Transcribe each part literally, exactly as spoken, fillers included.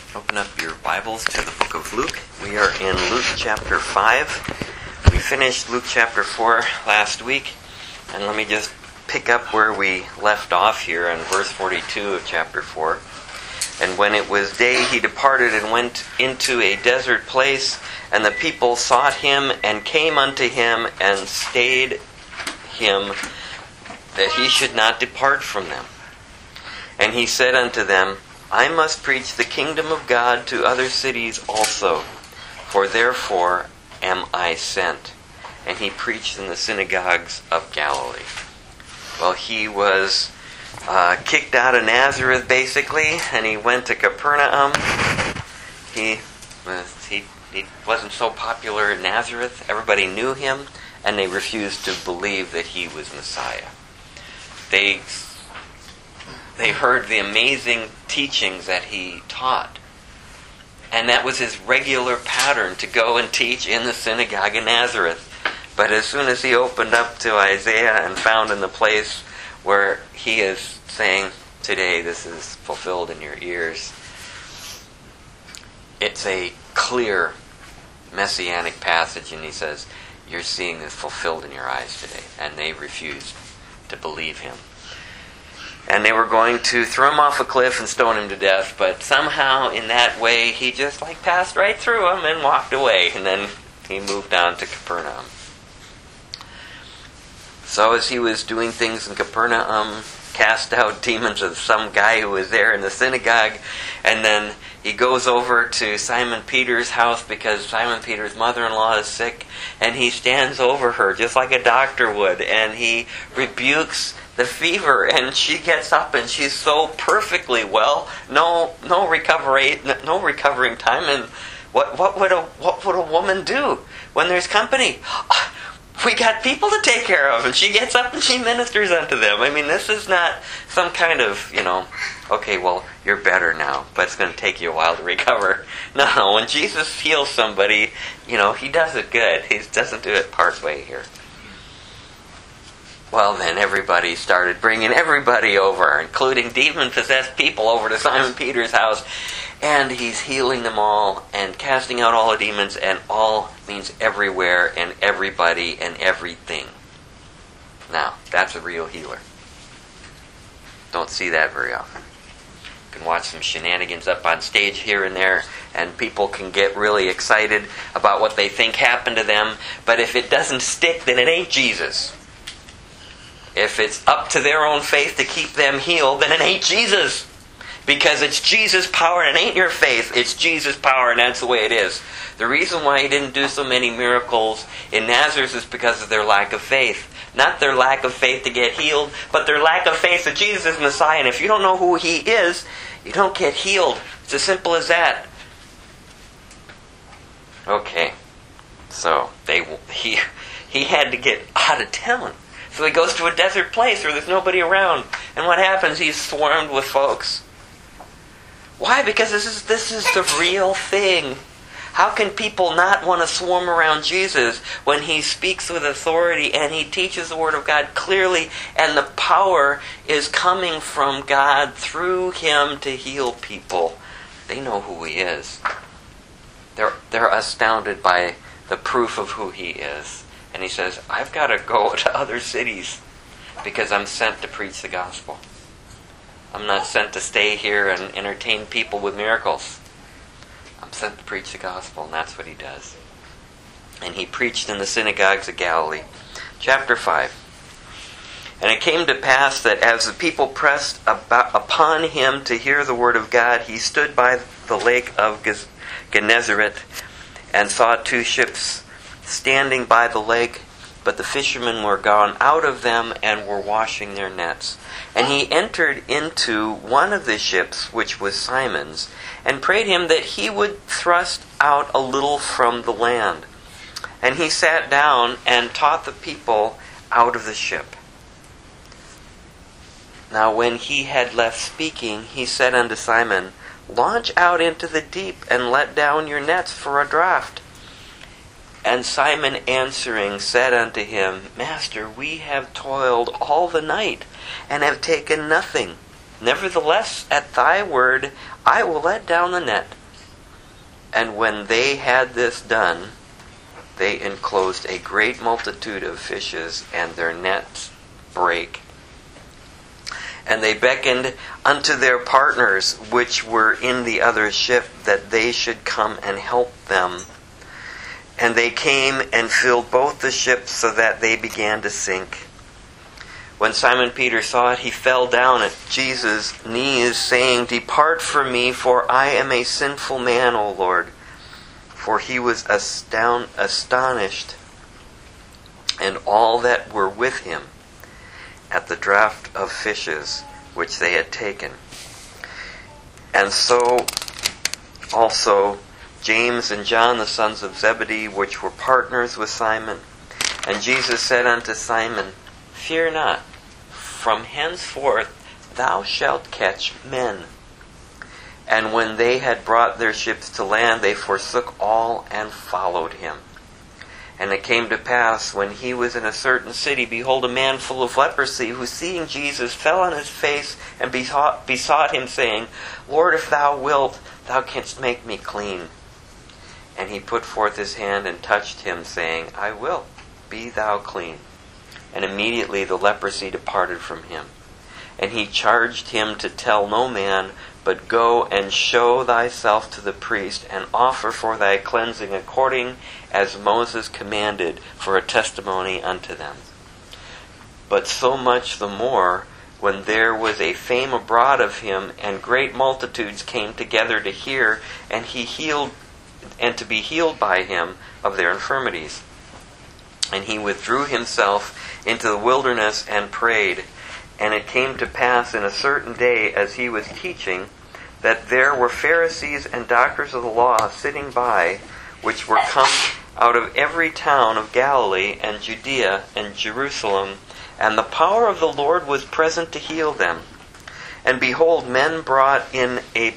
Open up your Bibles to the book of Luke. We are in Luke chapter five. We finished Luke chapter four last week, and let me just pick up where we left off here in verse forty-two of chapter four. And when it was day, he departed and went into a desert place, and the people sought him and came unto him and stayed him that he should not depart from them. And he said unto them, I must preach the kingdom of God to other cities also, for therefore am I sent. And he preached in the synagogues of Galilee. Well, he was uh, kicked out of Nazareth, basically, and he went to Capernaum. He was, he, he wasn't so popular in Nazareth. Everybody knew him, and they refused to believe that he was Messiah. They They heard the amazing teachings that he taught. And that was his regular pattern, to go and teach in the synagogue in Nazareth. But as soon as he opened up to Isaiah and found in the place where he is saying, today this is fulfilled in your ears, it's a clear messianic passage, and he says, you're seeing this fulfilled in your eyes today. And they refused to believe him. And they were going to throw him off a cliff and stone him to death, but somehow in that way he just like passed right through them and walked away, and then he moved on to Capernaum. So as he was doing things in Capernaum, cast out demons of some guy who was there in the synagogue, and then he goes over to Simon Peter's house because Simon Peter's mother-in-law is sick, and he stands over her just like a doctor would, and he rebukes the fever, and she gets up and she's so perfectly well, no no recovery no recovering time. And what what would a what would a woman do when there's company? We got people to take care of, and she gets up and she ministers unto them. I mean, this is not some kind of, you know, okay, well, you're better now, but it's going to take you a while to recover. No, no, when Jesus heals somebody, you know, he does it good. He doesn't do it part way here. Well, then everybody started bringing everybody over, including demon-possessed people, over to Simon Peter's house. And he's healing them all and casting out all the demons, and all means everywhere and everybody and everything. Now, that's a real healer. Don't see that very often. You can watch some shenanigans up on stage here and there, and people can get really excited about what they think happened to them. But if it doesn't stick, then it ain't Jesus. If it's up to their own faith to keep them healed, then it ain't Jesus. Because it's Jesus' power and it ain't your faith. It's Jesus' power, and that's the way it is. The reason why he didn't do so many miracles in Nazareth is because of their lack of faith. Not their lack of faith to get healed, but their lack of faith that Jesus is Messiah. And if you don't know who he is, you don't get healed. It's as simple as that. Okay. So, they he he had to get out of town. So he goes to a desert place where there's nobody around. And what happens? He's swarmed with folks. Why? Because this is this is the real thing. How can people not want to swarm around Jesus when he speaks with authority and he teaches the Word of God clearly, and the power is coming from God through him to heal people? They know who he is. They're they're astounded by the proof of who he is. And he says, I've got to go to other cities because I'm sent to preach the gospel. I'm not sent to stay here and entertain people with miracles. I'm sent to preach the gospel, and that's what he does. And he preached in the synagogues of Galilee. Chapter five. And it came to pass that as the people pressed about, upon him to hear the word of God, he stood by the lake of Gennesaret and saw two ships standing by the lake, but the fishermen were gone out of them and were washing their nets. And he entered into one of the ships, which was Simon's, and prayed him that he would thrust out a little from the land. And he sat down and taught the people out of the ship. Now when he had left speaking, he said unto Simon, Launch out into the deep, and let down your nets for a draught. And Simon answering said unto him, Master, we have toiled all the night, and have taken nothing. Nevertheless, at thy word, I will let down the net. And when they had this done, they enclosed a great multitude of fishes, and their nets brake. And they beckoned unto their partners which were in the other ship, that they should come and help them. And they came and filled both the ships, so that they began to sink. When Simon Peter saw it, he fell down at Jesus' knees, saying, Depart from me, for I am a sinful man, O Lord. For he was astound, astonished, and all that were with him, at the draught of fishes which they had taken. And so also James and John, the sons of Zebedee, which were partners with Simon. And Jesus said unto Simon, Fear not, from henceforth thou shalt catch men. And when they had brought their ships to land, they forsook all and followed him. And it came to pass, when he was in a certain city, behold, a man full of leprosy, who seeing Jesus fell on his face and besought, besought him, saying, Lord, if thou wilt, thou canst make me clean. And he put forth his hand and touched him, saying, I will, be thou clean. And immediately the leprosy departed from him. And he charged him to tell no man, but go and show thyself to the priest, and offer for thy cleansing according as Moses commanded, for a testimony unto them. But so much the more, when there was a fame abroad of him, and great multitudes came together to hear, and he healed, and to be healed by him of their infirmities. And he withdrew himself into the wilderness and prayed. And it came to pass in a certain day, as he was teaching, that there were Pharisees and doctors of the law sitting by, which were come out of every town of Galilee and Judea and Jerusalem, and the power of the Lord was present to heal them. And behold, men brought in a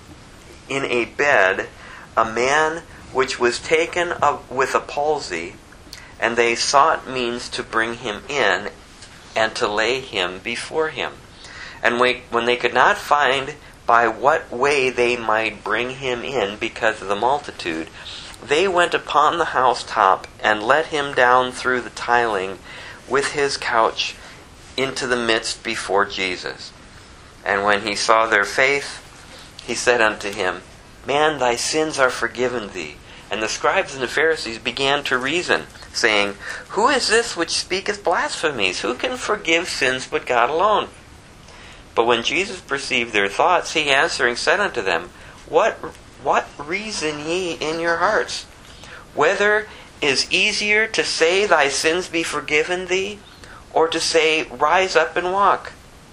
in a bed a man which was taken of, with a palsy, and they sought means to bring him in, and to lay him before him. And when they could not find by what way they might bring him in because of the multitude, they went upon the housetop and let him down through the tiling with his couch into the midst before Jesus. And when he saw their faith, he said unto him, Man, thy sins are forgiven thee. And the scribes and the Pharisees began to reason, saying, Who is this which speaketh blasphemies? Who can forgive sins but God alone? But when Jesus perceived their thoughts, he answering said unto them, What what reason ye in your hearts? Whether is easier to say, Thy sins be forgiven thee, or to say, Rise up and walk?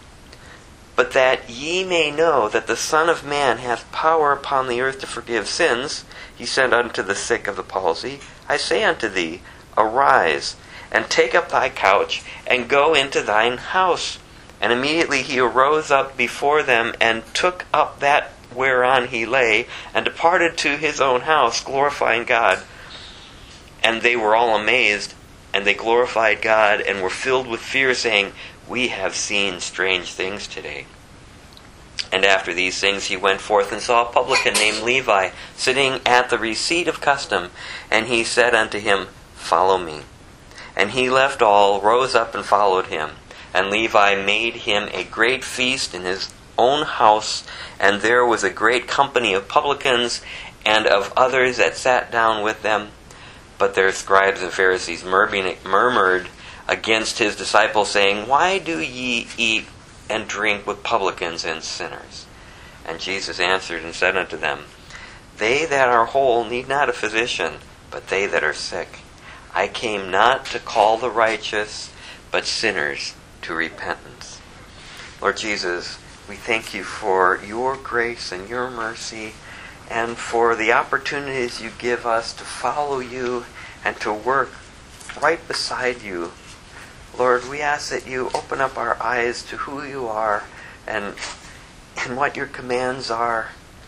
But that ye may know that the Son of Man hath power upon the earth to forgive sins, he said unto the sick of the palsy, I say unto thee, Arise, and take up thy couch, and go into thine house. And immediately he arose up before them, and took up that whereon he lay, and departed to his own house, glorifying God. And they were all amazed, and they glorified God, and were filled with fear, saying, We have seen strange things today. And after these things he went forth and saw a publican named Levi sitting at the receipt of custom. And he said unto him, Follow me. And he left all, rose up, and followed him. And Levi made him a great feast in his own house, and there was a great company of publicans and of others that sat down with them. But their scribes and Pharisees murmured against his disciples, saying, Why do ye eat and drink with publicans and sinners? And Jesus answered and said unto them, They that are whole need not a physician, but they that are sick. I came not to call the righteous, but sinners to repentance. Lord Jesus, we thank you for your grace and your mercy, and for the opportunities you give us to follow you and to work right beside you. Lord, we ask that you open up our eyes to who you are and, and what your commands are.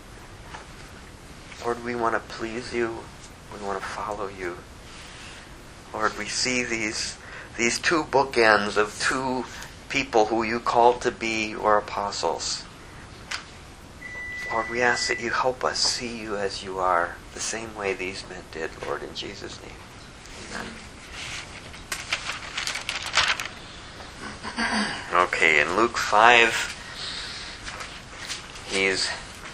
Lord, we want to please you. We want to follow you. Lord, we see these these two bookends of two people who you called to be your apostles. Lord, we ask that you help us see you as you are, the same way these men did, Lord, in Jesus' name. Amen. Okay, in Luke five, he's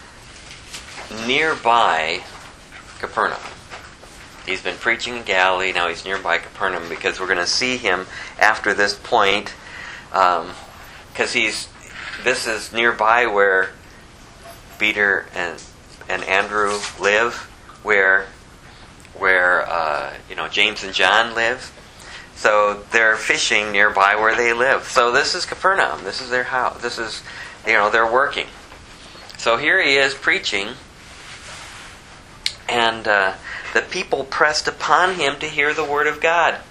nearby Capernaum. He's been preaching in Galilee, now he's nearby Capernaum, because we're going to see him after this point, because um, he's this is nearby where Peter and and Andrew live, where where uh, you know James and John live. So they're fishing nearby where they live. So this is Capernaum. This is their house. This is, you know, they're working. So here he is preaching, and uh, the people pressed upon him to hear the word of God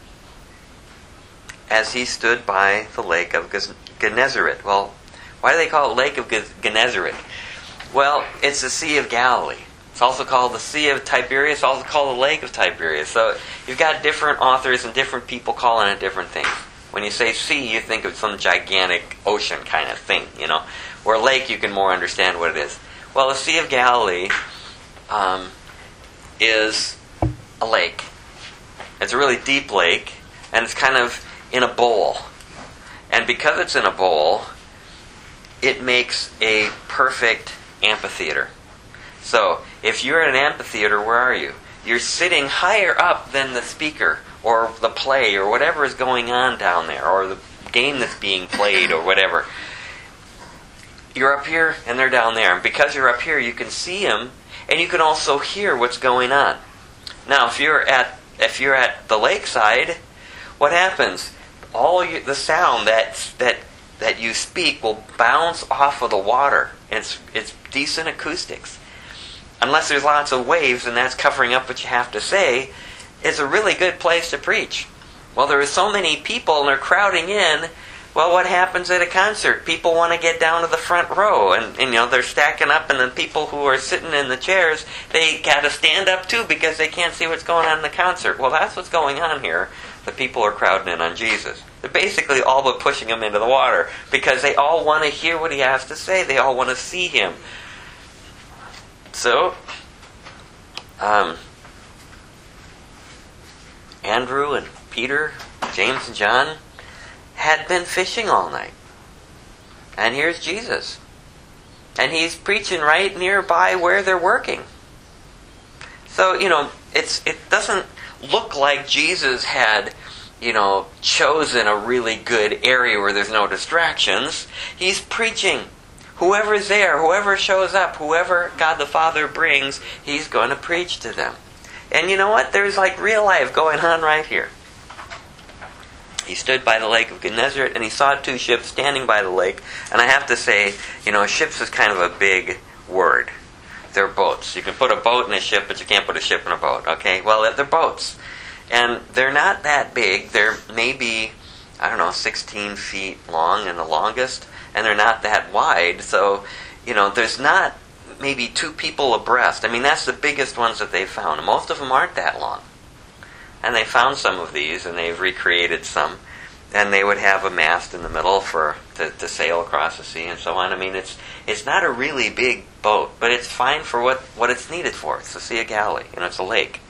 as he stood by the lake of Gennesaret. Well, why do they call it Lake of Gennesaret? Well, it's the Sea of Galilee. It's also called the Sea of Tiberias, also called the Lake of Tiberias. So you've got different authors and different people calling it different things. When you say sea, you think of some gigantic ocean kind of thing, you know. Where lake, you can more understand what it is. Well, the Sea of Galilee um, is a lake. It's a really deep lake, and it's kind of in a bowl. And because it's in a bowl, it makes a perfect amphitheater. So, if you're in an amphitheater, where are you? You're sitting higher up than the speaker, or the play, or whatever is going on down there, or the game that's being played, or whatever. You're up here, and they're down there. And because you're up here, you can see them, and you can also hear what's going on. Now, if you're at if you're at the lakeside, what happens? All you, the sound that that that you speak will bounce off of the water. It's it's decent acoustics. Unless there's lots of waves and that's covering up what you have to say, it's a really good place to preach. Well, there are so many people and they're crowding in. Well, what happens at a concert? People want to get down to the front row, and, and you know they're stacking up, and the people who are sitting in the chairs, they got to stand up too because they can't see what's going on in the concert. Well, that's what's going on here. The people are crowding in on Jesus. They're basically all but pushing him into the water because they all want to hear what he has to say. They all want to see him. So, um, Andrew and Peter, James and John had been fishing all night. And here's Jesus. And he's preaching right nearby where they're working. So, you know, it's it doesn't look like Jesus had, you know, chosen a really good area where there's no distractions. He's preaching. Whoever's there, whoever shows up, whoever God the Father brings, he's going to preach to them. And you know what? There's like real life going on right here. He stood by the lake of Gennesaret, and he saw two ships standing by the lake. And I have to say, you know, ships is kind of a big word. They're boats. You can put a boat in a ship, but you can't put a ship in a boat, okay? Well, they're boats. And they're not that big. They're maybe, I don't know, sixteen feet long in the longest. And they're not that wide, so, you know, there's not maybe two people abreast. I mean, that's the biggest ones that they've found. Most of them aren't that long. And they found some of these, and they've recreated some. And they would have a mast in the middle for to, to sail across the sea and so on. I mean, it's it's not a really big boat, but it's fine for what, what it's needed for. It's the Sea of Galilee, and it's a lake.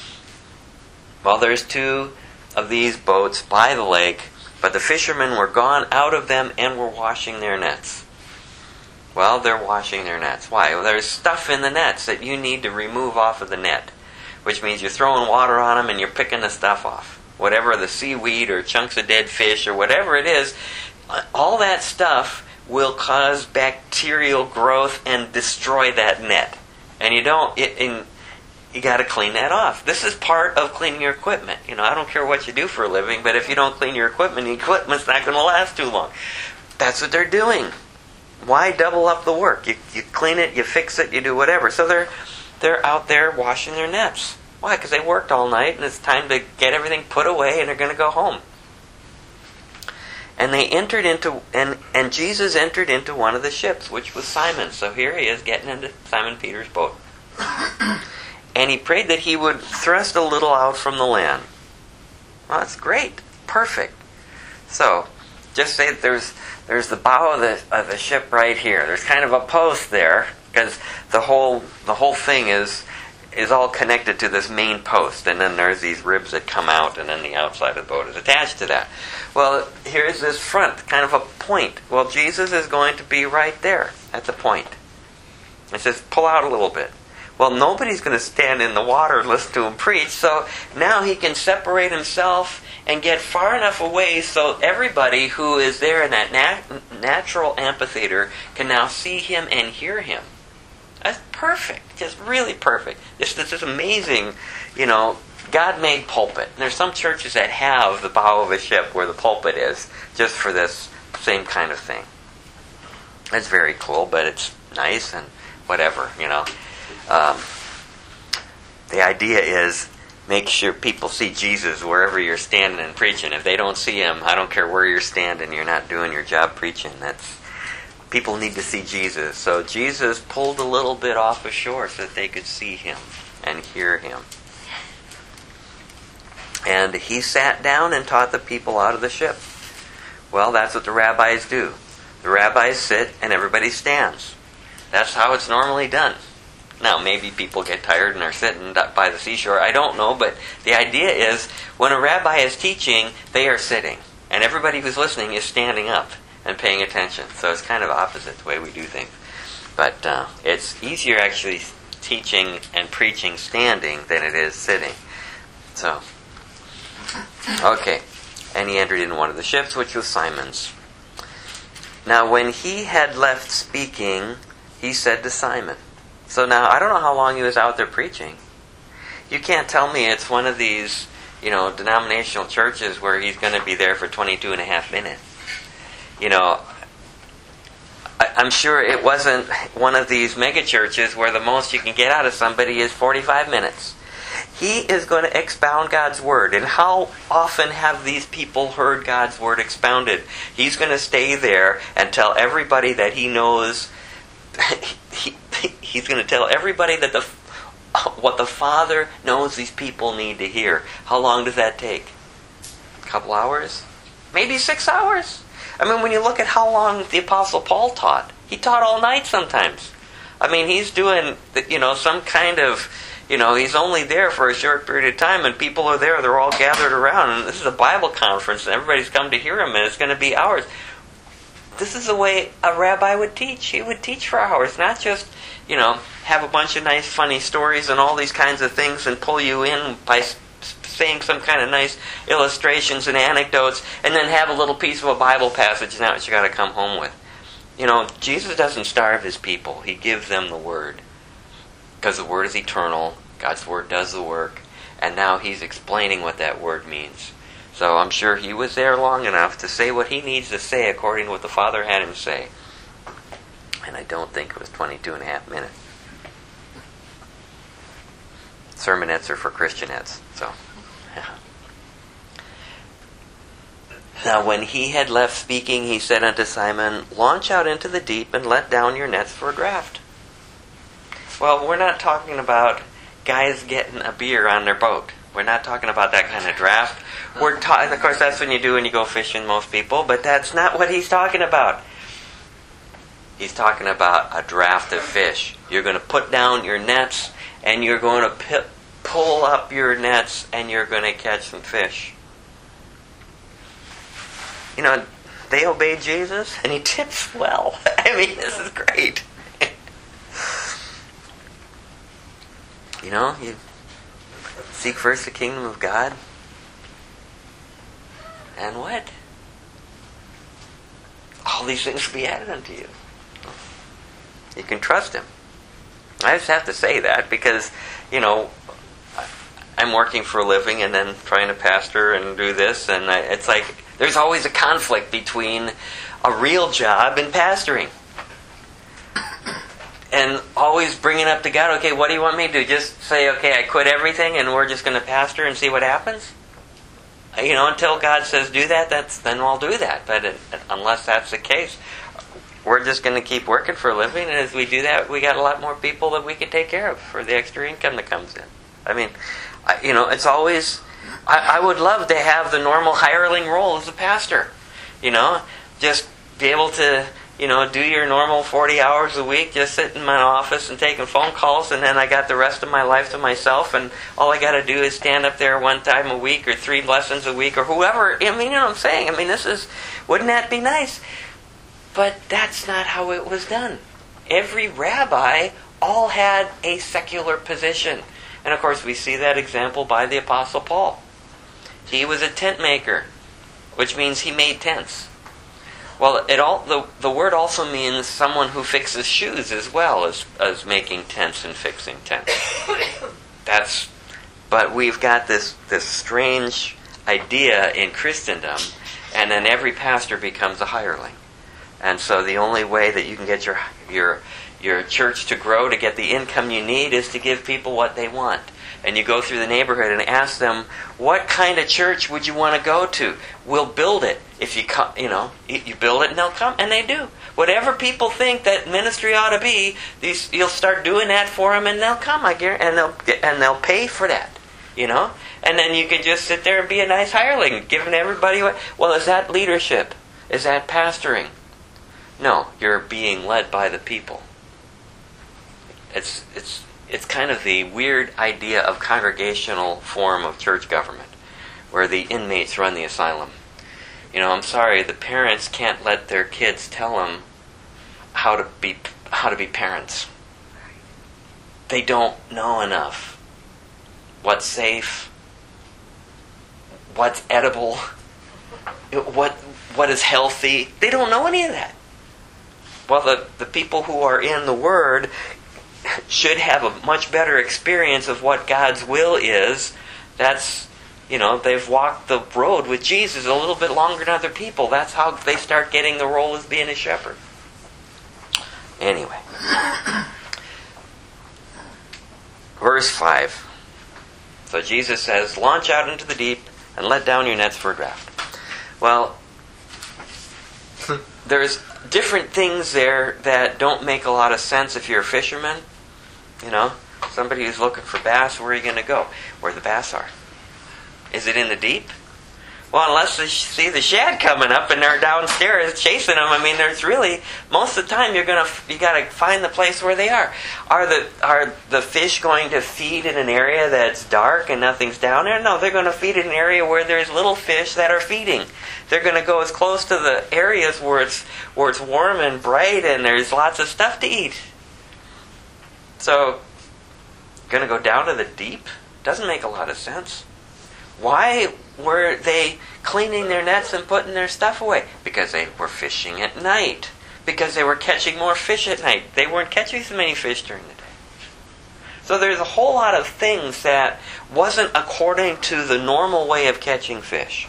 Well, there's two of these boats by the lake, but the fishermen were gone out of them and were washing their nets. Well, they're washing their nets. Why? Well, there's stuff in the nets that you need to remove off of the net, which means you're throwing water on them and you're picking the stuff off. Whatever the seaweed or chunks of dead fish or whatever it is, all that stuff will cause bacterial growth and destroy that net. And you don't... It, in, You got to clean that off. This is part of cleaning your equipment. You know, I don't care what you do for a living, but if you don't clean your equipment, the equipment's not going to last too long. That's what they're doing. Why double up the work? You you clean it, you fix it, you do whatever. So they're they're out there washing their nets. Why? Because they worked all night, and it's time to get everything put away, and they're going to go home. And they entered into and and Jesus entered into one of the ships, which was Simon. So here he is getting into Simon Peter's boat. And he prayed that he would thrust a little out from the land. Well, that's great. Perfect. So, just say that there's there's the bow of the, of the ship right here. There's kind of a post there. Because the whole the whole thing is is all connected to this main post, and then there's these ribs that come out, and then the outside of the boat is attached to that. Well, here's this front, kind of a point. Well, Jesus is going to be right there at the point. It says, pull out a little bit. Well, nobody's going to stand in the water and listen to him preach, so now he can separate himself and get far enough away so everybody who is there in that nat- natural amphitheater can now see him and hear him. That's perfect. Just really perfect. This, this is amazing, you know, God-made pulpit. And there's some churches that have the bow of a ship where the pulpit is, just for this same kind of thing. It's very cool, but it's nice and whatever, you know. Um, the idea is make sure people see Jesus wherever you're standing and preaching. If they don't see him, I don't care where you're standing, you're not doing your job preaching. That's people need to see Jesus. So Jesus pulled a little bit off ashore so that they could see him and hear him. And he sat down and taught the people out of the ship. Well, that's what the rabbis do. The rabbis sit and everybody stands. That's how it's normally done. Now, maybe people get tired and are sitting by the seashore. I don't know, but the idea is when a rabbi is teaching, they are sitting. And everybody who's listening is standing up and paying attention. So it's kind of opposite the way we do things. But uh, it's easier actually teaching and preaching standing than it is sitting. So, okay. And he entered in one of the ships, which was Simon's. Now, when he had left speaking, he said to Simon. So now, I don't know how long he was out there preaching. You can't tell me it's one of these, you know, denominational churches where he's going to be there for twenty-two and a half minutes. You know, I, I'm sure it wasn't one of these mega churches where the most you can get out of somebody is forty-five minutes. He is going to expound God's Word. And how often have these people heard God's Word expounded? He's going to stay there and tell everybody that he knows. he, he's going to tell everybody that the what the Father knows these people need to hear. How long does that take? A couple hours? Maybe six hours? I mean, when you look at how long the Apostle Paul taught, he taught all night sometimes. I mean, he's doing, you know, some kind of, you know, he's only there for a short period of time, and people are there, they're all gathered around, and this is a Bible conference, and everybody's come to hear him, and it's going to be hours. This is the way a rabbi would teach. He would teach for hours, not just, you know, have a bunch of nice, funny stories and all these kinds of things and pull you in by saying some kind of nice illustrations and anecdotes, and then have a little piece of a Bible passage, and that's what you got to come home with. You know, Jesus doesn't starve his people. He gives them the Word. Because the Word is eternal. God's Word does the work. And now he's explaining what that Word means. So I'm sure he was there long enough to say what he needs to say according to what the Father had him say. And I don't think it was twenty-two and a half minutes. Sermonettes are for Christianettes. So, yeah. Now when he had left speaking, he said unto Simon, launch out into the deep and let down your nets for a draught. Well, we're not talking about guys getting a beer on their boat. We're not talking about that kind of draft. We're talking, of course, that's when you do when you go fishing, most people, but that's not what he's talking about. He's talking about a draft of fish. You're going to put down your nets, and you're going to p- pull up your nets, and you're going to catch some fish. You know, they obeyed Jesus, and he tips well. I mean, this is great. You know, you seek first the kingdom of God. And what? All these things will be added unto you. You can trust him. I just have to say that because, you know, I'm working for a living and then trying to pastor and do this. And I, it's like there's always a conflict between a real job and pastoring. And always bringing up to God, okay, what do you want me to do? Just say, okay, I quit everything and we're just going to pastor and see what happens? You know, until God says do that, that's then I'll do that. But it, unless that's the case, we're just going to keep working for a living. And as we do that, we got a lot more people that we can take care of for the extra income that comes in. I mean, I, you know, it's always, I, I would love to have the normal hireling role as a pastor. You know, just be able to, you know, do your normal forty hours a week, just sit in my office and taking phone calls, and then I got the rest of my life to myself, and all I got to do is stand up there one time a week or three lessons a week or whoever. I mean, you know what I'm saying? I mean, this is, wouldn't that be nice? But that's not how it was done. Every rabbi all had a secular position. And of course, we see that example by the Apostle Paul. He was a tent maker, which means he made tents. Well, it all the, the word also means someone who fixes shoes as well as, as making tents and fixing tents. That's, but we've got this, this strange idea in Christendom, and then every pastor becomes a hireling. And so the only way that you can get your your your church to grow, to get the income you need, is to give people what they want. And you go through the neighborhood and ask them, what kind of church would you want to go to? We'll build it. If you come, you know, you build it and they'll come, and they do. Whatever people think that ministry ought to be, these you'll start doing that for them, and they'll come. I guarantee, and they'll get, and they'll pay for that. You know, and then you can just sit there and be a nice hireling, giving everybody what. Well, is that leadership? Is that pastoring? No, you're being led by the people. It's it's it's kind of the weird idea of congregational form of church government, where the inmates run the asylum. You know, I'm sorry, the parents can't let their kids tell them how to be how to be parents. They don't know enough. What's safe? What's edible? What what is healthy? They don't know any of that. Well, the, the people who are in the Word should have a much better experience of what God's will is. That's, you know, they've walked the road with Jesus a little bit longer than other people. That's how they start getting the role as being a shepherd. Anyway. Verse five. So Jesus says, launch out into the deep and let down your nets for a draft. Well, there's different things there that don't make a lot of sense if you're a fisherman. You know, somebody who's looking for bass, where are you going to go? Where the bass are. Is it in the deep? Well, unless they see the shad coming up and they're downstairs chasing them, I mean, there's really, most of the time you're gonna you got to find the place where they are. Are the are the fish going to feed in an area that's dark and nothing's down there? No, they're going to feed in an area where there's little fish that are feeding. They're going to go as close to the areas where it's where it's warm and bright and there's lots of stuff to eat. So, going to go down to the deep? Doesn't make a lot of sense. Why were they cleaning their nets and putting their stuff away? Because they were fishing at night. Because they were catching more fish at night. They weren't catching so many fish during the day. So there's a whole lot of things that wasn't according to the normal way of catching fish.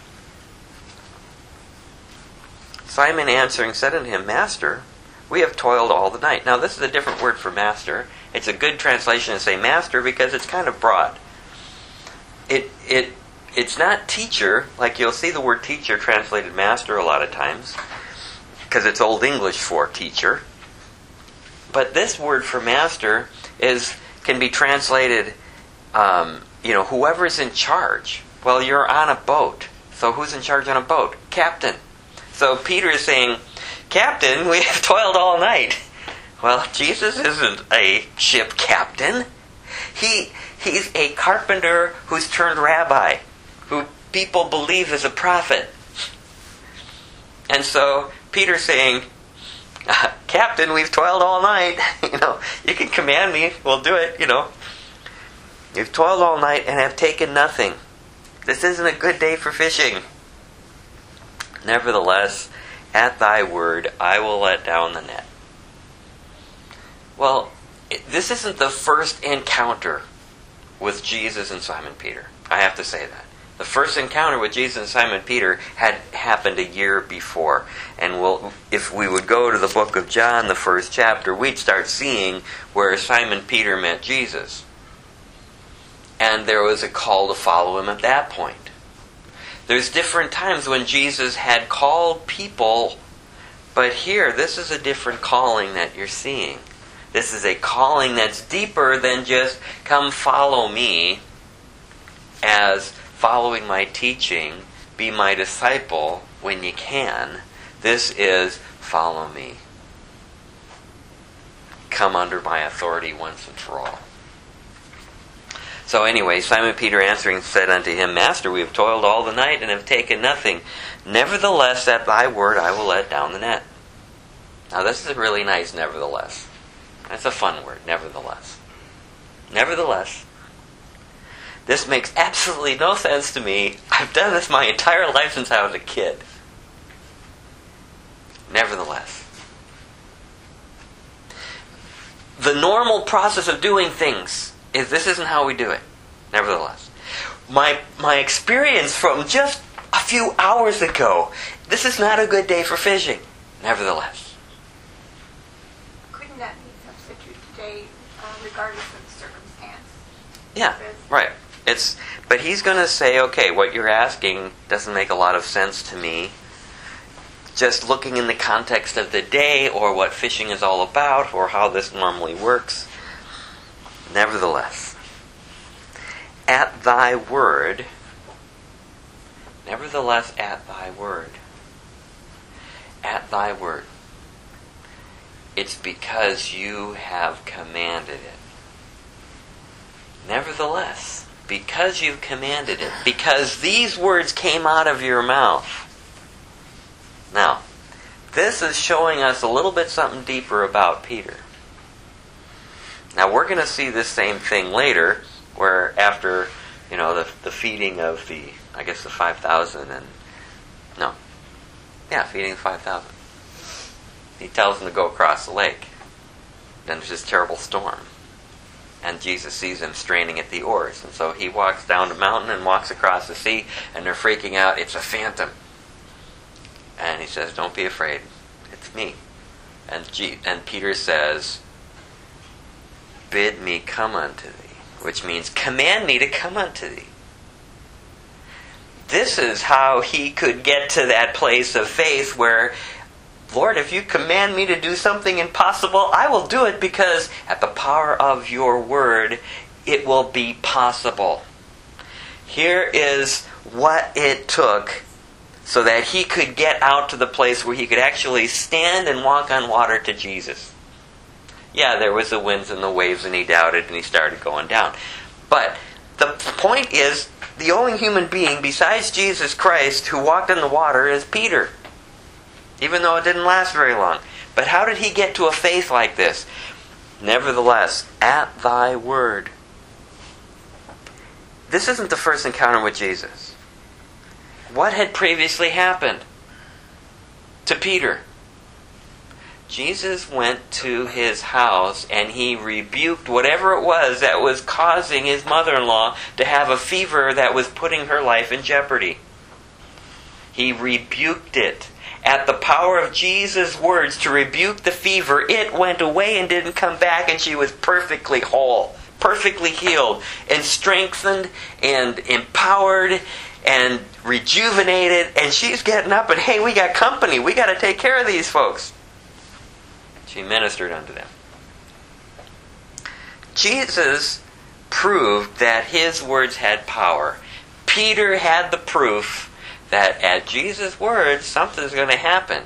Simon answering said unto him, Master, we have toiled all the night. Now this is a different word for master. It's a good translation to say master because it's kind of broad. It it It's not teacher, like you'll see the word teacher translated master a lot of times, because it's Old English for teacher. But this word for master is can be translated, um, you know, whoever's in charge. Well, you're on a boat. So who's in charge on a boat? Captain. So Peter is saying, Captain, we have toiled all night. Well, Jesus isn't a ship captain. He He's a carpenter who's turned rabbi, who people believe is a prophet. And so Peter's saying, Captain, we've toiled all night. You know, you can command me, we'll do it, you know. You've toiled all night and have taken nothing. This isn't a good day for fishing. Nevertheless, at thy word, I will let down the net. Well, this isn't the first encounter with Jesus and Simon Peter. I have to say that. The first encounter with Jesus and Simon Peter had happened a year before. And we'll, if we would go to the book of John, the first chapter, we'd start seeing where Simon Peter met Jesus. And there was a call to follow him at that point. There's different times when Jesus had called people, but here, this is a different calling that you're seeing. This is a calling that's deeper than just come follow me as following my teaching, be my disciple when you can. This is follow me. come under my authority once and for all. So anyway, Simon Peter answering said unto him, Master, we have toiled all the night and have taken nothing. Nevertheless, at thy word I will let down the net. Now this is a really nice nevertheless. That's a fun word, nevertheless. Nevertheless. This makes absolutely no sense to me. I've done this my entire life since I was a kid. Nevertheless. The normal process of doing things is this isn't how we do it. Nevertheless. My my experience from just a few hours ago, this is not a good day for fishing. Nevertheless. Couldn't that be substitute today, uh, regardless of the circumstance? Yeah, right. It's but he's going to say, okay, what you're asking doesn't make a lot of sense to me. Just looking in the context of the day or what fishing is all about or how this normally works. Nevertheless, at thy word, nevertheless at thy word, at thy word, it's because you have commanded it. Nevertheless, because you've commanded it, because these words came out of your mouth. Now, this is showing us a little bit something deeper about Peter. Now, we're going to see this same thing later, where after, you know, the the feeding of the, I guess the five thousand and, no, yeah, feeding the five thousand. He tells them to go across the lake. Then there's this terrible storm. And Jesus sees him straining at the oars. And so he walks down the mountain and walks across the sea, and they're freaking out. It's a phantom. And he says, don't be afraid. It's me. And G- and Peter says, bid me come unto thee. Which means, command me to come unto thee. This is how he could get to that place of faith where, Lord, if you command me to do something impossible, I will do it because at the power of your word, it will be possible. Here is what it took so that he could get out to the place where he could actually stand and walk on water to Jesus. Yeah, there was the winds and the waves and he doubted and he started going down. But the point is, the only human being besides Jesus Christ who walked on the water is Peter. Even though it didn't last very long. But how did he get to a faith like this? Nevertheless, at thy word. This isn't the first encounter with Jesus. What had previously happened to Peter? Jesus went to his house and he rebuked whatever it was that was causing his mother-in-law to have a fever that was putting her life in jeopardy. He rebuked it. At the power of Jesus' words to rebuke the fever, it went away and didn't come back, and she was perfectly whole, perfectly healed, and strengthened, and empowered, and rejuvenated, and she's getting up and, hey, we got company, we got to take care of these folks. She ministered unto them. Jesus proved that his words had power. Peter had the proof that at Jesus' words, something's going to happen.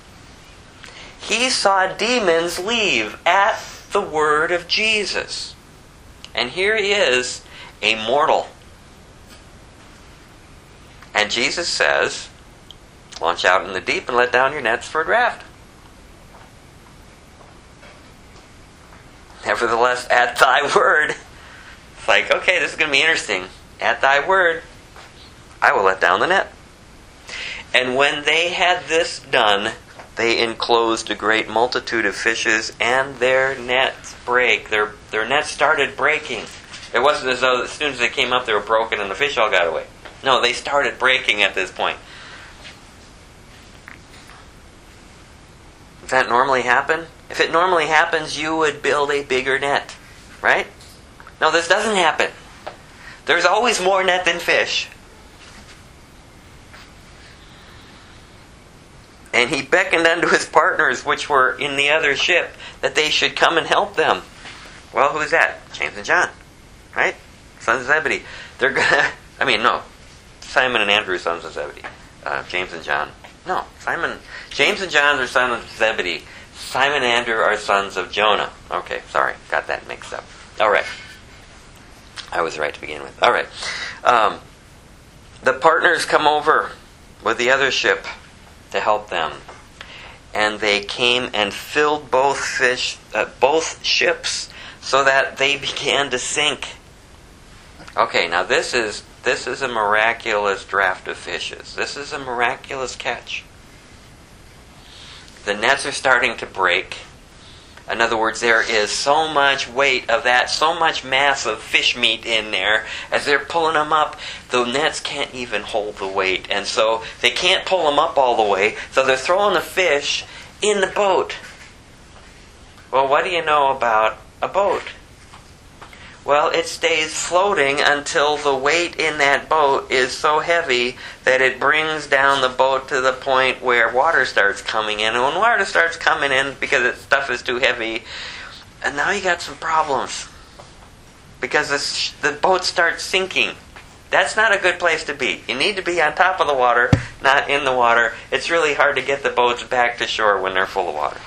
He saw demons leave at the word of Jesus. And here he is, a mortal. And Jesus says, launch out in the deep and let down your nets for a draft. Nevertheless, at thy word. It's like, okay, this is going to be interesting. At thy word, I will let down the net. And when they had this done, they enclosed a great multitude of fishes, and their nets break. Their their nets started breaking. It wasn't as though as soon as they came up, they were broken and the fish all got away. No, they started breaking at this point. Does that normally happen? If it normally happens, you would build a bigger net, right? No, this doesn't happen. There's always more net than fish. And he beckoned unto his partners, which were in the other ship, that they should come and help them. Well, who's that? James and John, right? Sons of Zebedee. They're gonna. I mean, no, Simon and Andrew, sons of Zebedee. Uh, James and John. No, Simon. James and John are sons of Zebedee. Simon and Andrew are sons of Jonah. Okay, sorry, got that mixed up. All right. I was right to begin with. All right. Um, the partners come over with the other ship to help them. And they came and filled both fish, uh, both ships, so that they began to sink. Okay, now this is this is a miraculous draft of fishes. This is a miraculous catch. The nets are starting to break. In other words, there is so much weight of that, so much mass of fish meat in there, as they're pulling them up, the nets can't even hold the weight. And so they can't pull them up all the way, so they're throwing the fish in the boat. Well, what do you know about a boat? Well, it stays floating until the weight in that boat is so heavy that it brings down the boat to the point where water starts coming in. And when water starts coming in because the stuff is too heavy, and now you got some problems. Because this, the boat starts sinking. That's not a good place to be. You need to be on top of the water, not in the water. It's really hard to get the boats back to shore when they're full of water.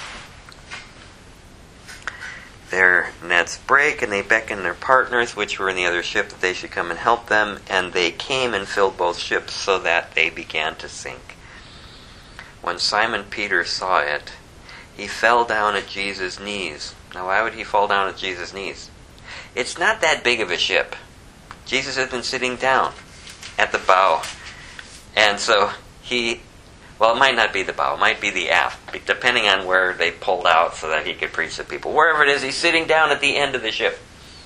Their nets break, and they beckon their partners, which were in the other ship, that they should come and help them. And they came and filled both ships, so that they began to sink. When Simon Peter saw it, he fell down at Jesus' knees. Now, why would he fall down at Jesus' knees? It's not that big of a ship. Jesus has been sitting down at the bow. And so he... Well, it might not be the bow. It might be the aft, depending on where they pulled out so that he could preach to people. Wherever it is, he's sitting down at the end of the ship.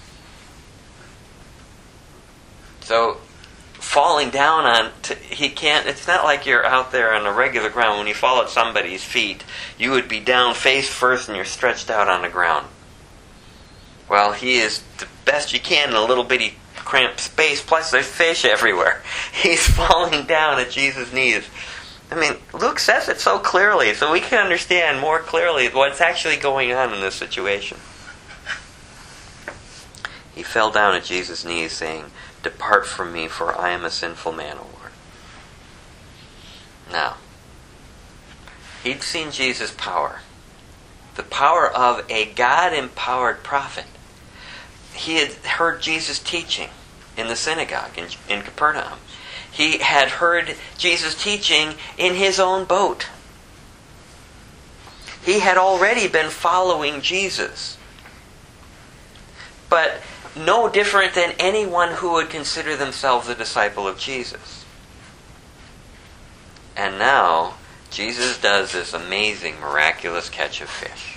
So, falling down on... T- he can't... It's not like you're out there on the regular ground. When you fall at somebody's feet, you would be down face first and you're stretched out on the ground. Well, he is the best you can in a little bitty cramped space, plus there's fish everywhere. He's falling down at Jesus' knees. I mean, Luke says it so clearly, so we can understand more clearly what's actually going on in this situation. He fell down at Jesus' knees, saying, "Depart from me, for I am a sinful man, O Lord." Now, he'd seen Jesus' power. The power of a God-empowered prophet. He had heard Jesus teaching in the synagogue in, in Capernaum. He had heard Jesus teaching in his own boat. He had already been following Jesus. But no different than anyone who would consider themselves a disciple of Jesus. And now, Jesus does this amazing, miraculous catch of fish.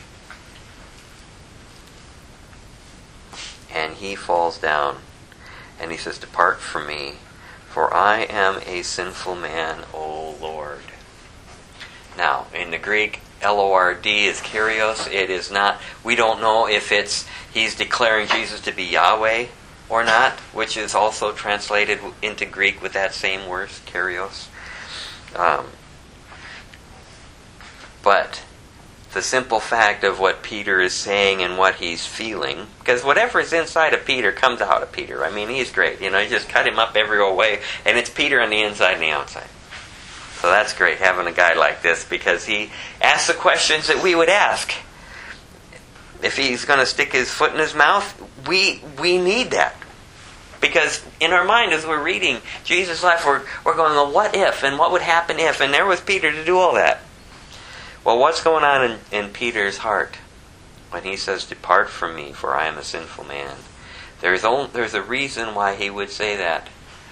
And he falls down and he says, "Depart from me, for I am a sinful man, O Lord." Now, in the Greek, L O R D is Kyrios. It is not, we don't know if it's, he's declaring Jesus to be Yahweh or not, which is also translated into Greek with that same word, Kyrios. Um, but the simple fact of what Peter is saying and what he's feeling, because whatever is inside of Peter comes out of Peter. I mean, he's great. You know, you just cut him up every old way, and it's Peter on the inside and the outside. So that's great, having a guy like this, because he asks the questions that we would ask. If he's going to stick his foot in his mouth, we we need that. Because in our mind, as we're reading Jesus' life, we're, we're going, well, what if, and what would happen if? And there was Peter to do all that. Well, what's going on in, in Peter's heart when he says, "Depart from me, for I am a sinful man"? There's only, there's a reason why he would say that.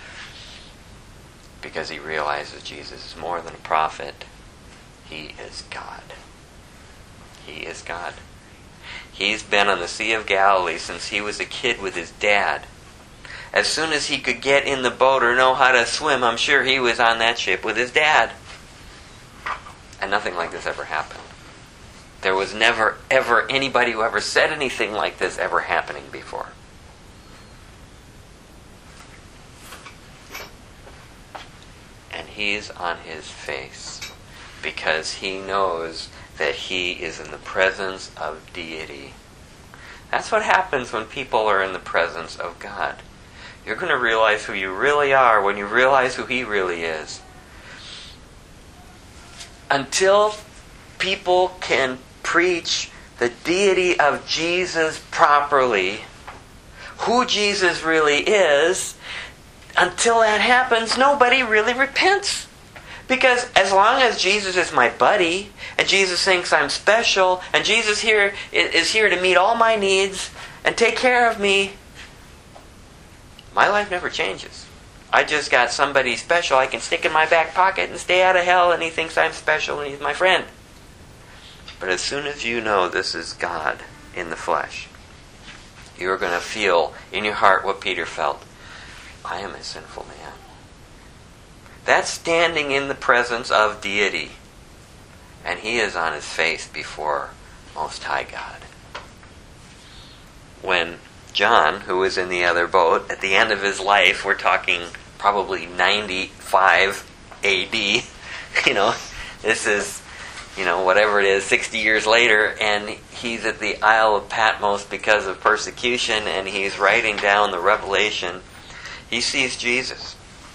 Because he realizes Jesus is more than a prophet. He is God. He is God. He's been on the Sea of Galilee since he was a kid with his dad. As soon as he could get in the boat or know how to swim, I'm sure he was on that ship with his dad. And nothing like this ever happened. There was never, ever anybody who ever said anything like this ever happening before. And he's on his face because he knows that he is in the presence of deity. That's what happens when people are in the presence of God. You're going to realize who you really are when you realize who he really is. Until people can preach the deity of Jesus properly, who Jesus really is, until that happens, nobody really repents. Because as long as Jesus is my buddy, and Jesus thinks I'm special, and Jesus here is here to meet all my needs and take care of me, my life never changes. I just got somebody special I can stick in my back pocket and stay out of hell, and he thinks I'm special and he's my friend. But as soon as you know this is God in the flesh, you're going to feel in your heart what Peter felt. I am a sinful man. That's standing in the presence of deity. And he is on his face before Most High God. When John, who was in the other boat, at the end of his life, we're talking probably ninety-five A D, you know, this is, you know, whatever it is, sixty years later, and he's at the Isle of Patmos because of persecution, and he's writing down the revelation. He sees Jesus.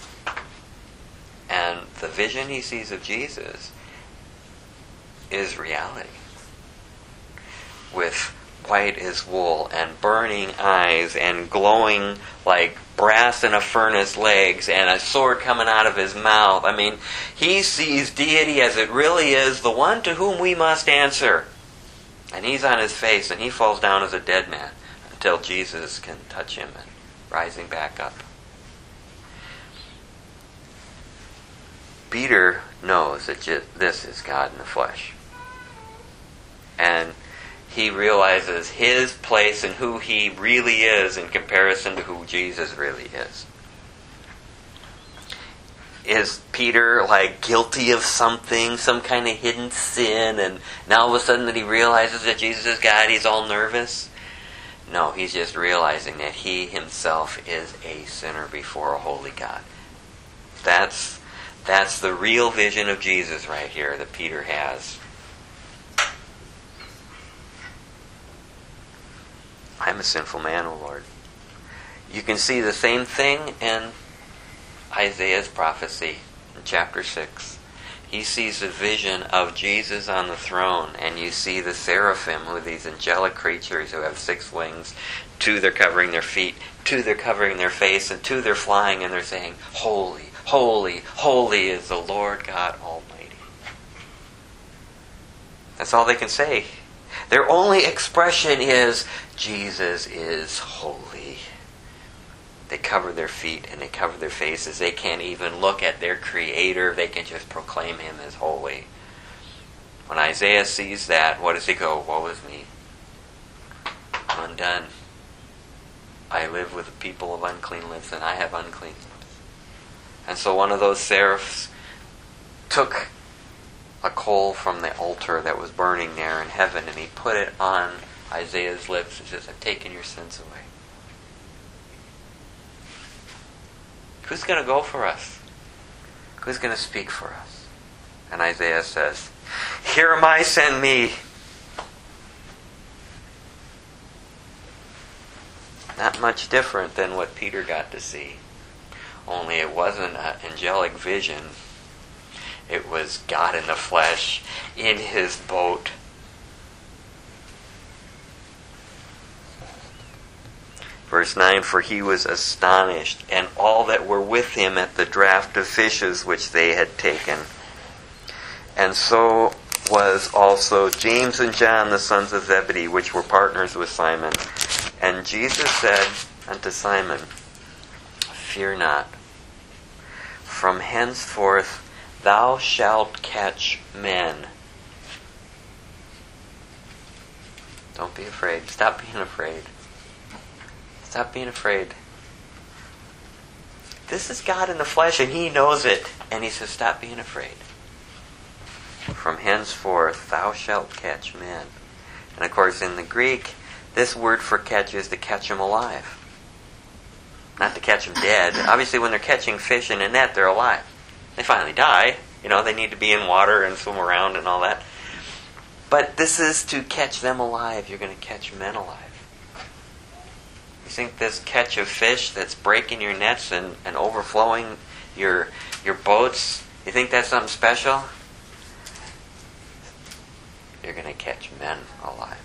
And the vision he sees of Jesus is reality. With white as wool and burning eyes and glowing like brass in a furnace legs and a sword coming out of his mouth. I mean, he sees deity as it really is, the one to whom we must answer. And he's on his face and he falls down as a dead man until Jesus can touch him and rise him back up. Peter knows that this is God in the flesh. And he realizes his place and who he really is in comparison to who Jesus really is. Is Peter like guilty of something, some kind of hidden sin, and now all of a sudden that he realizes that Jesus is God, he's all nervous? No, he's just realizing that he himself is a sinner before a holy God. That's That's the real vision of Jesus right here that Peter has. I'm a sinful man, O Lord. You can see the same thing in Isaiah's prophecy in chapter six. He sees a vision of Jesus on the throne, and you see the seraphim, who are these angelic creatures who have six wings. Two, they're covering their feet. Two, they're covering their face. And two, they're flying, and they're saying, Holy, holy, holy is the Lord God Almighty. That's all they can say. Their only expression is, Jesus is holy. They cover their feet and they cover their faces. They can't even look at their Creator. They can just proclaim Him as holy. When Isaiah sees that, what does he go? Woe is me. I'm undone. I live with the people of unclean lips, and I have unclean lips. And so one of those seraphs took a coal from the altar that was burning there in heaven, and he put it on Isaiah's lips and says, I've taken your sins away. Who's going to go for us? Who's going to speak for us? And Isaiah says, Here am I, send me. Not much different than what Peter got to see. Only it wasn't an angelic vision. It was God in the flesh, in his boat. Verse nine, For he was astonished, and all that were with him at the draught of fishes which they had taken. And so was also James and John, the sons of Zebedee, which were partners with Simon. And Jesus said unto Simon, Fear not. From henceforth thou shalt catch men. Don't be afraid. Stop being afraid. Stop being afraid. This is God in the flesh, and He knows it. And He says, stop being afraid. From henceforth thou shalt catch men. And of course in the Greek, this word for catch is to catch them alive. Not to catch them dead. Obviously when they're catching fish in a net, they're alive. They finally die. You know, they need to be in water and swim around and all that. But this is to catch them alive. You're going to catch men alive. You think this catch of fish that's breaking your nets and, and overflowing your your boats, you think that's something special? you're going to catch men alive.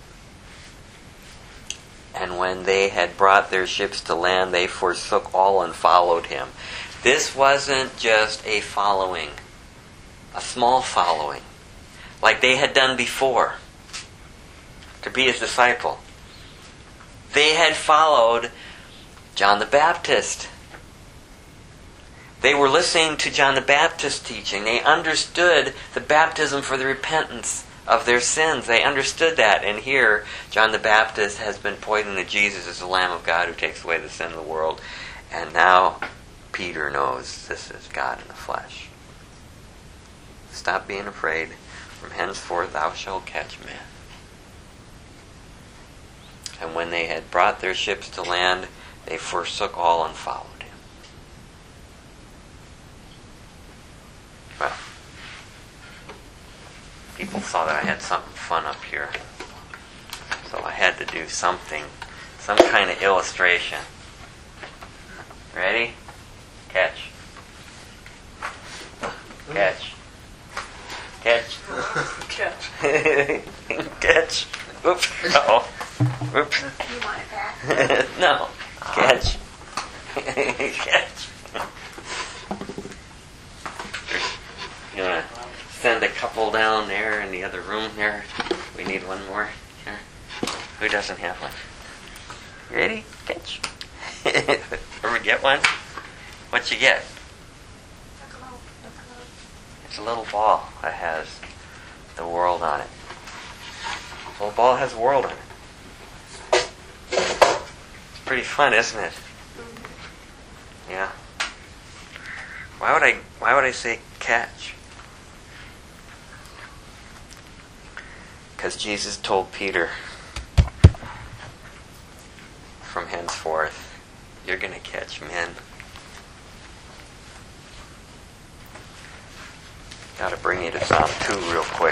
And when they had brought their ships to land, they forsook all and followed him. This wasn't just a following, a small following, like they had done before, to be his disciple. They had followed John the Baptist. They were listening to John the Baptist's teaching. They understood the baptism for the repentance of their sins. They understood that. And here, John the Baptist has been pointing to Jesus as the Lamb of God who takes away the sin of the world. And now Peter knows this is God in the flesh. Stop being afraid. From henceforth thou shalt catch men. And when they had brought their ships to land, they forsook all and followed him. Well, people saw that I had something fun up here. So I had to do something, some kind of illustration. Ready? Catch. Catch. Catch. Catch. Catch. Oops. Uh-oh. Oops. You want it back? No. Catch. Catch. You want to send a couple down there in the other room there? We need one more here. Who doesn't have one? Ready? Catch. Ever get one? What you get? It's a little ball that has the world on it. The little ball has the world on it. It's pretty fun, isn't it? Yeah. Why would I why would I say catch? Because Jesus told Peter, from henceforth, you're going to catch men. Got to bring you to Psalm two real quick.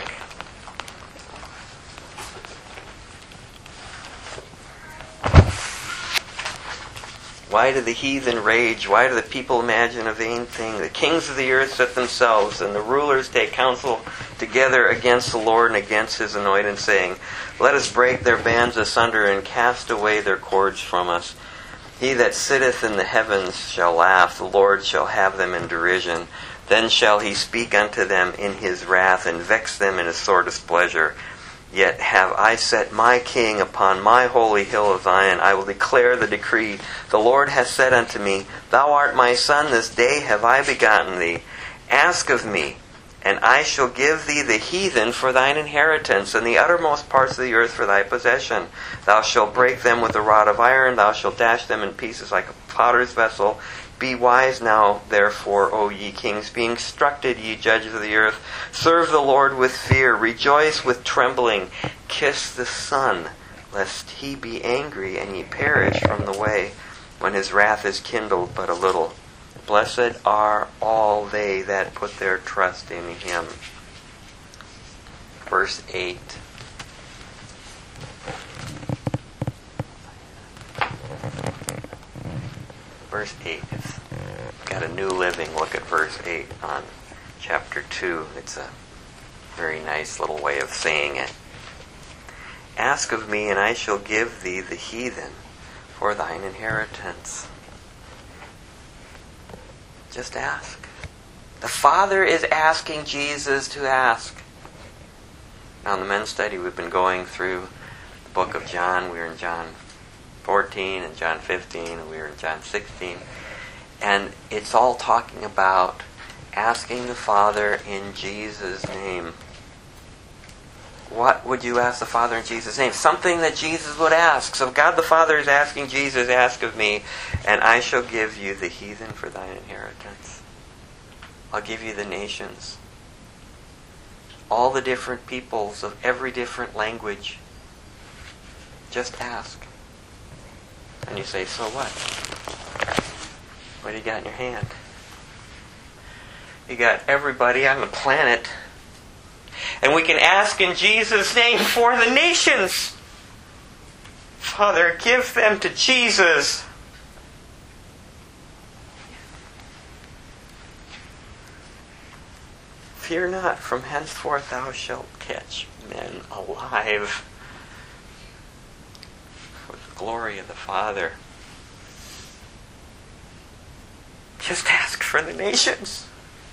Why do the heathen rage? Why do the people imagine a vain thing? The kings of the earth set themselves, and the rulers take counsel together against the Lord and against his anointed, saying, let us break their bands asunder and cast away their cords from us. He that sitteth in the heavens shall laugh, the Lord shall have them in derision. Then shall he speak unto them in his wrath, and vex them in his sore displeasure. Yet have I set my king upon my holy hill of Zion. I will declare the decree. The Lord hath said unto me, thou art my son, this day have I begotten thee. Ask of me, and I shall give thee the heathen for thine inheritance, and the uttermost parts of the earth for thy possession. Thou shalt break them with a rod of iron, thou shalt dash them in pieces like a potter's vessel. Be wise now, therefore, O ye kings. Be instructed, ye judges of the earth. Serve the Lord with fear. Rejoice with trembling. Kiss the Son, lest he be angry, and ye perish from the way, when his wrath is kindled but a little. Blessed are all they that put their trust in him. Verse eight. Verse eight. It's got a New Living. Look at verse eight on chapter two. It's a very nice little way of saying it. Ask of me, and I shall give thee the heathen for thine inheritance. Just ask. The Father is asking Jesus to ask. Now in the men's study, we've been going through the book of John. We were in John fourteen and John fifteen, and we were in John sixteen. And it's all talking about asking the Father in Jesus' name. What would you ask the Father in Jesus' name? Something that Jesus would ask. So God the Father is asking Jesus, ask of me, and I shall give you the heathen for thine inheritance. I'll give you the nations. All the different peoples of every different language. Just ask. And you say, so what? What do you got in your hand? You got everybody on the planet. And we can ask in Jesus' name for the nations. Father, give them to Jesus. Fear not, from henceforth thou shalt catch men alive. For the glory of the Father. Just ask for the nations.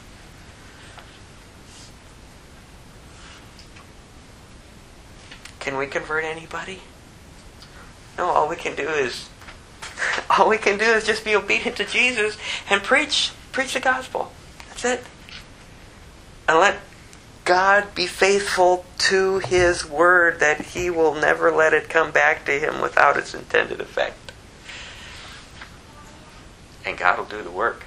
Can we convert anybody? No, all we can do is all we can do is just be obedient to Jesus and preach preach the gospel. That's it. And let God be faithful to His word, that He will never let it come back to Him without its intended effect. And God will do the work.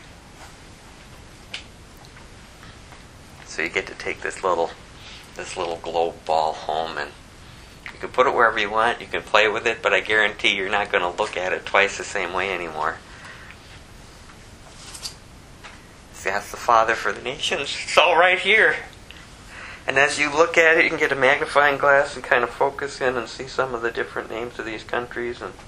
So you get to take this little this little globe ball home, and you can put it wherever you want, you can play with it, but I guarantee you're not going to look at it twice the same way anymore. See, ask the Father for the nations. It's all right here. And as you look at it, you can get a magnifying glass and kind of focus in and see some of the different names of these countries, and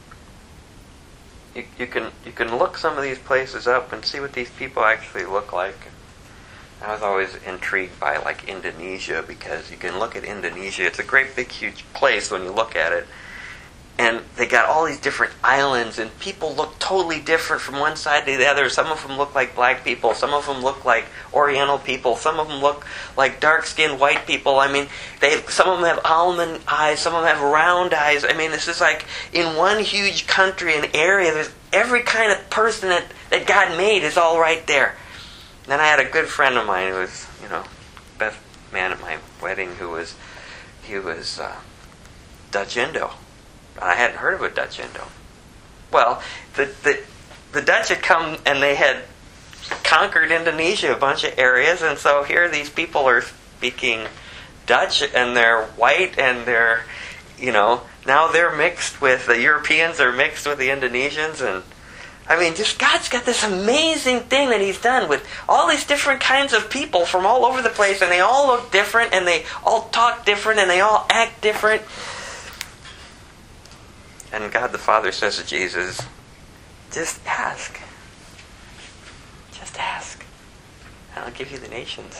you, you can you can look some of these places up and see what these people actually look like. I was always intrigued by like Indonesia, because you can look at Indonesia. It's a great big huge place when you look at it. And they got all these different islands, and people look totally different from one side to the other. Some of them look like black people. Some of them look like Oriental people. Some of them look like dark-skinned white people. I mean, they some of them have almond eyes. Some of them have round eyes. I mean, this is like in one huge country, an area. There's every kind of person that, that God made is all right there. And then I had a good friend of mine who was, you know, best man at my wedding, who was, he was uh, Dutch Indo. I hadn't heard of a Dutch Indo. Well, the, the the Dutch had come and they had conquered Indonesia, a bunch of areas, and so here these people are speaking Dutch, and they're white, and they're, you know, now they're mixed with, the Europeans are mixed with the Indonesians, and I mean, just God's got this amazing thing that He's done with all these different kinds of people from all over the place, and they all look different, and they all talk different, and they all act different. And God the Father says to Jesus, just ask. Just ask. And I'll give you the nations.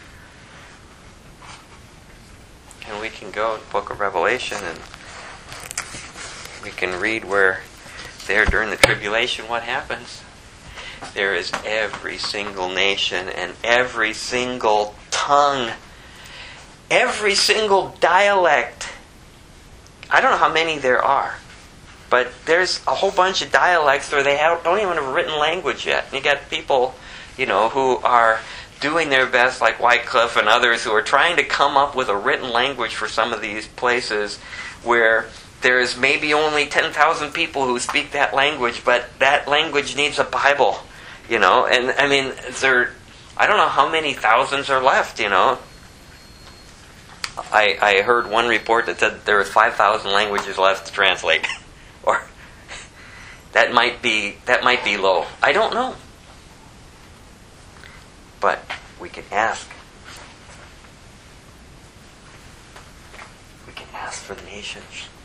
And we can go to the book of Revelation, and we can read where there during the tribulation what happens. There is every single nation and every single tongue, every single dialect. I don't know how many there are, but there's a whole bunch of dialects where they have, don't even have a written language yet. And you got people, you know, who are doing their best, like Wycliffe and others, who are trying to come up with a written language for some of these places where there's maybe only ten thousand people who speak that language, but that language needs a Bible, you know. And, I mean, there, I don't know how many thousands are left, you know. I, I heard one report that said there was five thousand languages left to translate. Or that might be that might be low. I don't know. But we can ask. We can ask for the nations.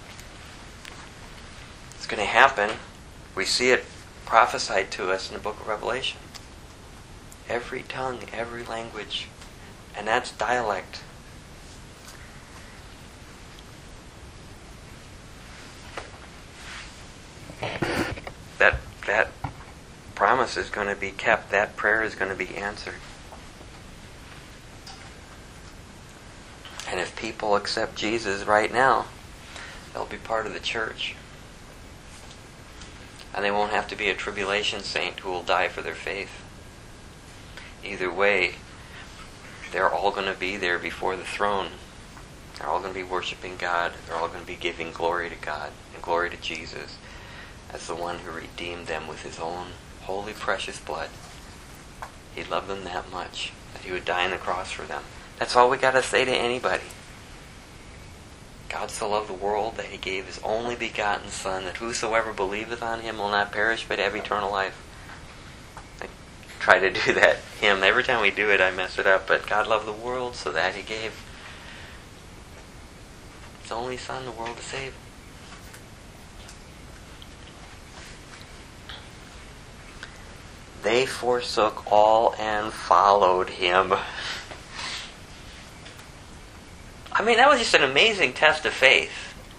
It's going to happen. We see it prophesied to us in the book of Revelation. Every tongue, every language. And that's dialect. That that promise is going to be kept. That prayer is going to be answered. And if people accept Jesus right now, they'll be part of the church. And they won't have to be a tribulation saint who will die for their faith. Either way, they're all going to be there before the throne. They're all going to be worshiping God. They're all going to be giving glory to God and glory to Jesus as the one who redeemed them with His own holy, precious blood. He loved them that much that He would die on the cross for them. That's all we got to say to anybody. God so loved the world that He gave His only begotten Son, that whosoever believeth on Him will not perish but have eternal life. I try to do that hymn. Every time we do it, I mess it up. But God loved the world so that He gave His only Son the world to save. They forsook all and followed Him. I mean, that was just an amazing test of faith.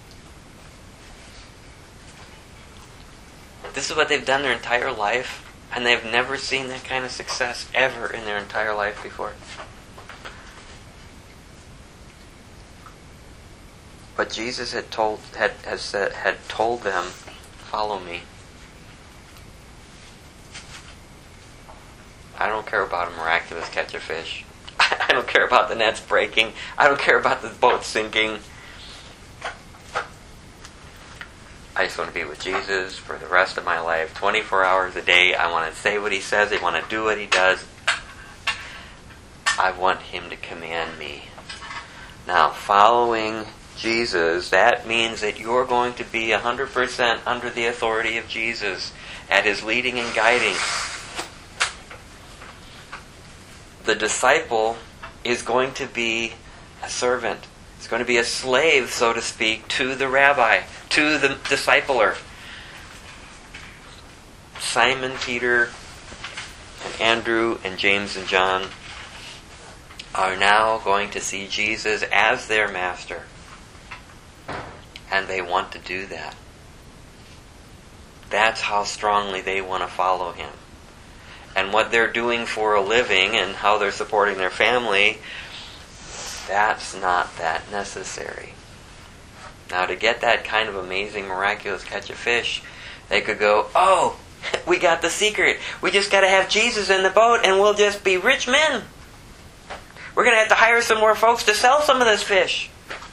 This is what they've done their entire life, and they've never seen that kind of success ever in their entire life before. But Jesus had told had has said, had told them, "Follow me." I don't care about a miraculous catch of fish. I don't care about the nets breaking. I don't care about the boat sinking. I just want to be with Jesus for the rest of my life, twenty-four hours a day. I want to say what He says. I want to do what He does. I want Him to command me. Now, following Jesus, that means that you're going to be one hundred percent under the authority of Jesus, at His leading and guiding. The disciple is going to be a servant. It's going to be a slave, so to speak, to the rabbi, to the discipler. Simon, Peter, and Andrew, and James and John are now going to see Jesus as their master. And they want to do that. That's how strongly they want to follow Him. And what they're doing for a living and how they're supporting their family, that's not that necessary. Now, to get that kind of amazing, miraculous catch of fish, they could go, "Oh, we got the secret. We just got to have Jesus in the boat and we'll just be rich men. We're going to have to hire some more folks to sell some of this fish."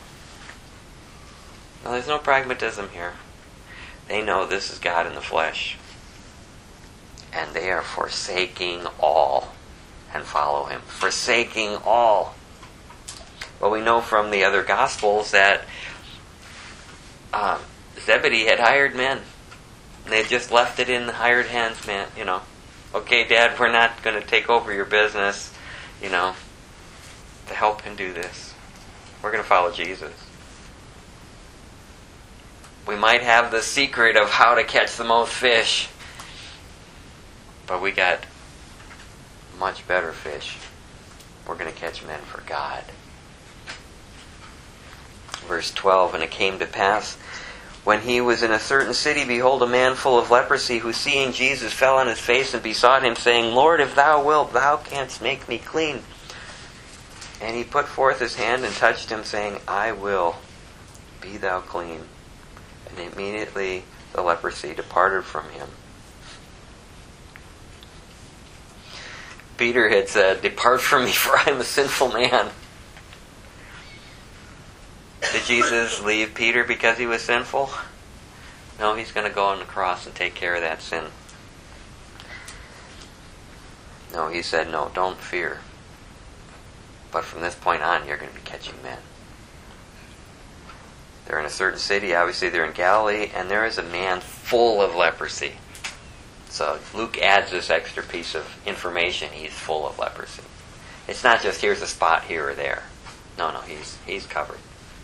Now, there's no pragmatism here. They know this is God in the flesh. And they are forsaking all and follow Him. Forsaking all. Well, we know from the other Gospels that um, Zebedee had hired men. They had just left it in hired hands, man. You know, "Okay, Dad, we're not going to take over your business, you know, to help Him do this. We're going to follow Jesus. We might have the secret of how to catch the most fish, but we got much better fish. We're going to catch men for God." Verse twelve, "And it came to pass, when he was in a certain city, behold, a man full of leprosy, who seeing Jesus fell on his face and besought Him, saying, Lord, if thou wilt, thou canst make me clean. And he put forth his hand and touched him, saying, I will, be thou clean. And immediately the leprosy departed from him." Peter had said, "Depart from me, for I am a sinful man." Did Jesus leave Peter because he was sinful? No, He's going to go on the cross and take care of that sin. No, He said, "No, don't fear. But from this point on, you're going to be catching men." They're in a certain city. Obviously, they're in Galilee. And there is a man full of leprosy. So Luke adds this extra piece of information. He's full of leprosy. It's not just here's a spot here or there. No, no, he's he's covered.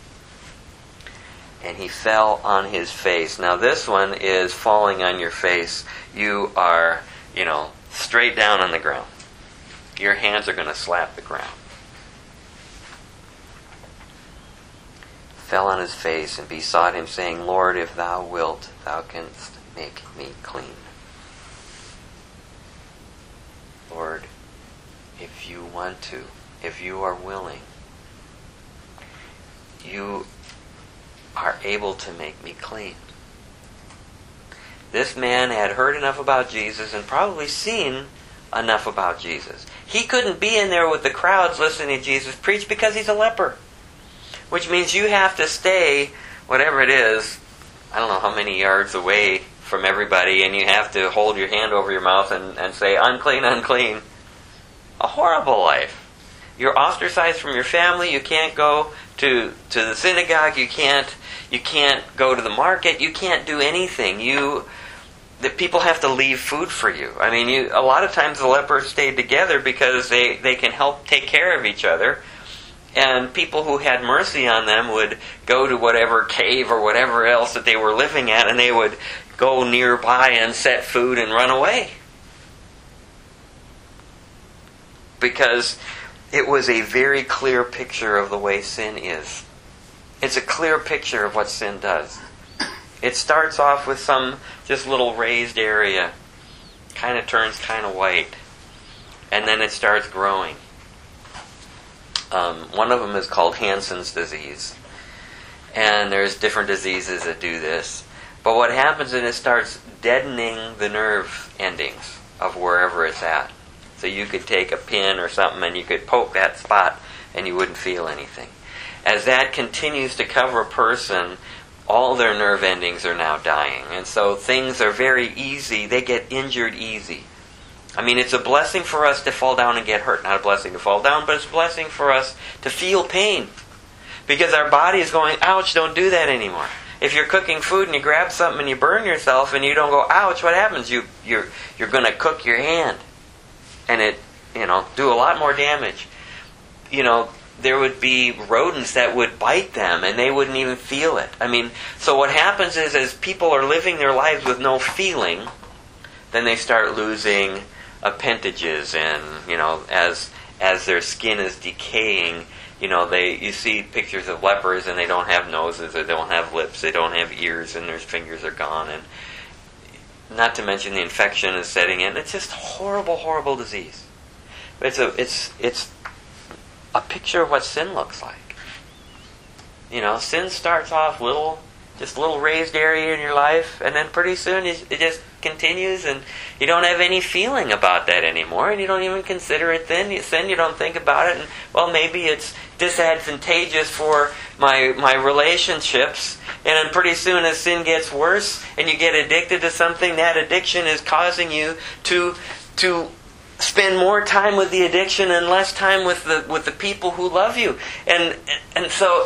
And he fell on his face. Now this one is falling on your face. You are, you know, straight down on the ground. Your hands are going to slap the ground. Fell on his face and besought Him, saying, Lord, if thou wilt, thou canst make me clean. Lord, if you want to, if you are willing, you are able to make me clean. This man had heard enough about Jesus and probably seen enough about Jesus. He couldn't be in there with the crowds listening to Jesus preach because he's a leper. Which means you have to stay, whatever it is, I don't know how many yards away from everybody, and you have to hold your hand over your mouth and, and say, unclean, unclean. A horrible life. You're ostracized from your family. You can't go to to the synagogue. You can't you can't go to the market. You can't do anything. You the people have to leave food for you. I mean, you a lot of times the lepers stayed together because they, they can help take care of each other. And people who had mercy on them would go to whatever cave or whatever else that they were living at, and they would go nearby and set food and run away. Because it was a very clear picture of the way sin is. It's a clear picture of what sin does. It starts off with some just little raised area, kind of turns kind of white, and then it starts growing. Um, one of them is called Hansen's disease, and there's different diseases that do this. But what happens is it starts deadening the nerve endings of wherever it's at. So you could take a pin or something and you could poke that spot and you wouldn't feel anything. As that continues to cover a person, all their nerve endings are now dying. And so things are very easy. They get injured easy. I mean, it's a blessing for us to fall down and get hurt. Not a blessing to fall down, but it's a blessing for us to feel pain. Because our body is going, ouch, don't do that anymore. If you're cooking food and you grab something and you burn yourself and you don't go, ouch, what happens? You, you're you're going to cook your hand. And it, you know, do a lot more damage. You know, there would be rodents that would bite them and they wouldn't even feel it. I mean, so what happens is as people are living their lives with no feeling, then they start losing appendages, and, you know, as as their skin is decaying, you know, they you see pictures of lepers and they don't have noses, they don't have lips, they don't have ears, and their fingers are gone, and not to mention the infection is setting in. It's just horrible, horrible disease. It's a it's it's a picture of what sin looks like. You know, sin starts off little, just a little raised area in your life, and then pretty soon it just continues, and you don't have any feeling about that anymore, and you don't even consider it then. Sin, you don't think about it, and well, maybe it's disadvantageous for my my relationships, and then pretty soon as sin gets worse, and you get addicted to something, that addiction is causing you to to spend more time with the addiction and less time with the with the people who love you, and and so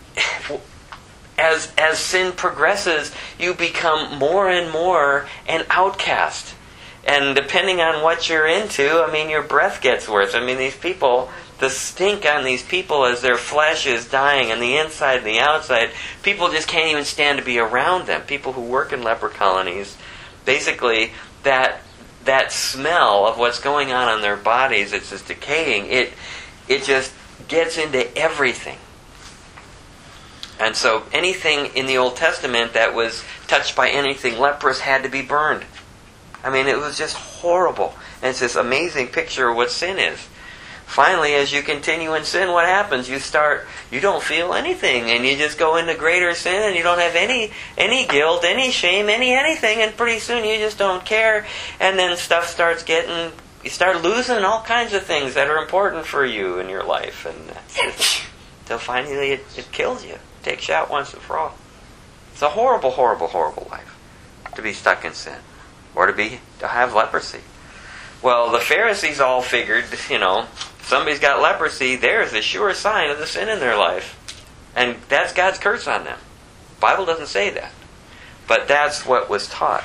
as as sin progresses, you become more and more an outcast. And depending on what you're into, I mean, your breath gets worse. I mean, these people, the stink on these people as their flesh is dying on the inside and the outside, people just can't even stand to be around them. People who work in leper colonies, basically, that that smell of what's going on on their bodies, it's just decaying, it it just gets into everything. And so anything in the Old Testament that was touched by anything leprous had to be burned. I mean, it was just horrible. And it's this amazing picture of what sin is. Finally, as you continue in sin, what happens? You start, you don't feel anything, and you just go into greater sin, and you don't have any any guilt, any shame, any anything, and pretty soon you just don't care, and then stuff starts getting, you start losing all kinds of things that are important for you in your life, and that's just, until finally it, it kills you, it takes you out once and for all. It's a horrible, horrible, horrible life to be stuck in sin, or to be to have leprosy. Well, the Pharisees all figured, you know, somebody's got leprosy, there's a sure sign of the sin in their life. And that's God's curse on them. The Bible doesn't say that. But that's what was taught.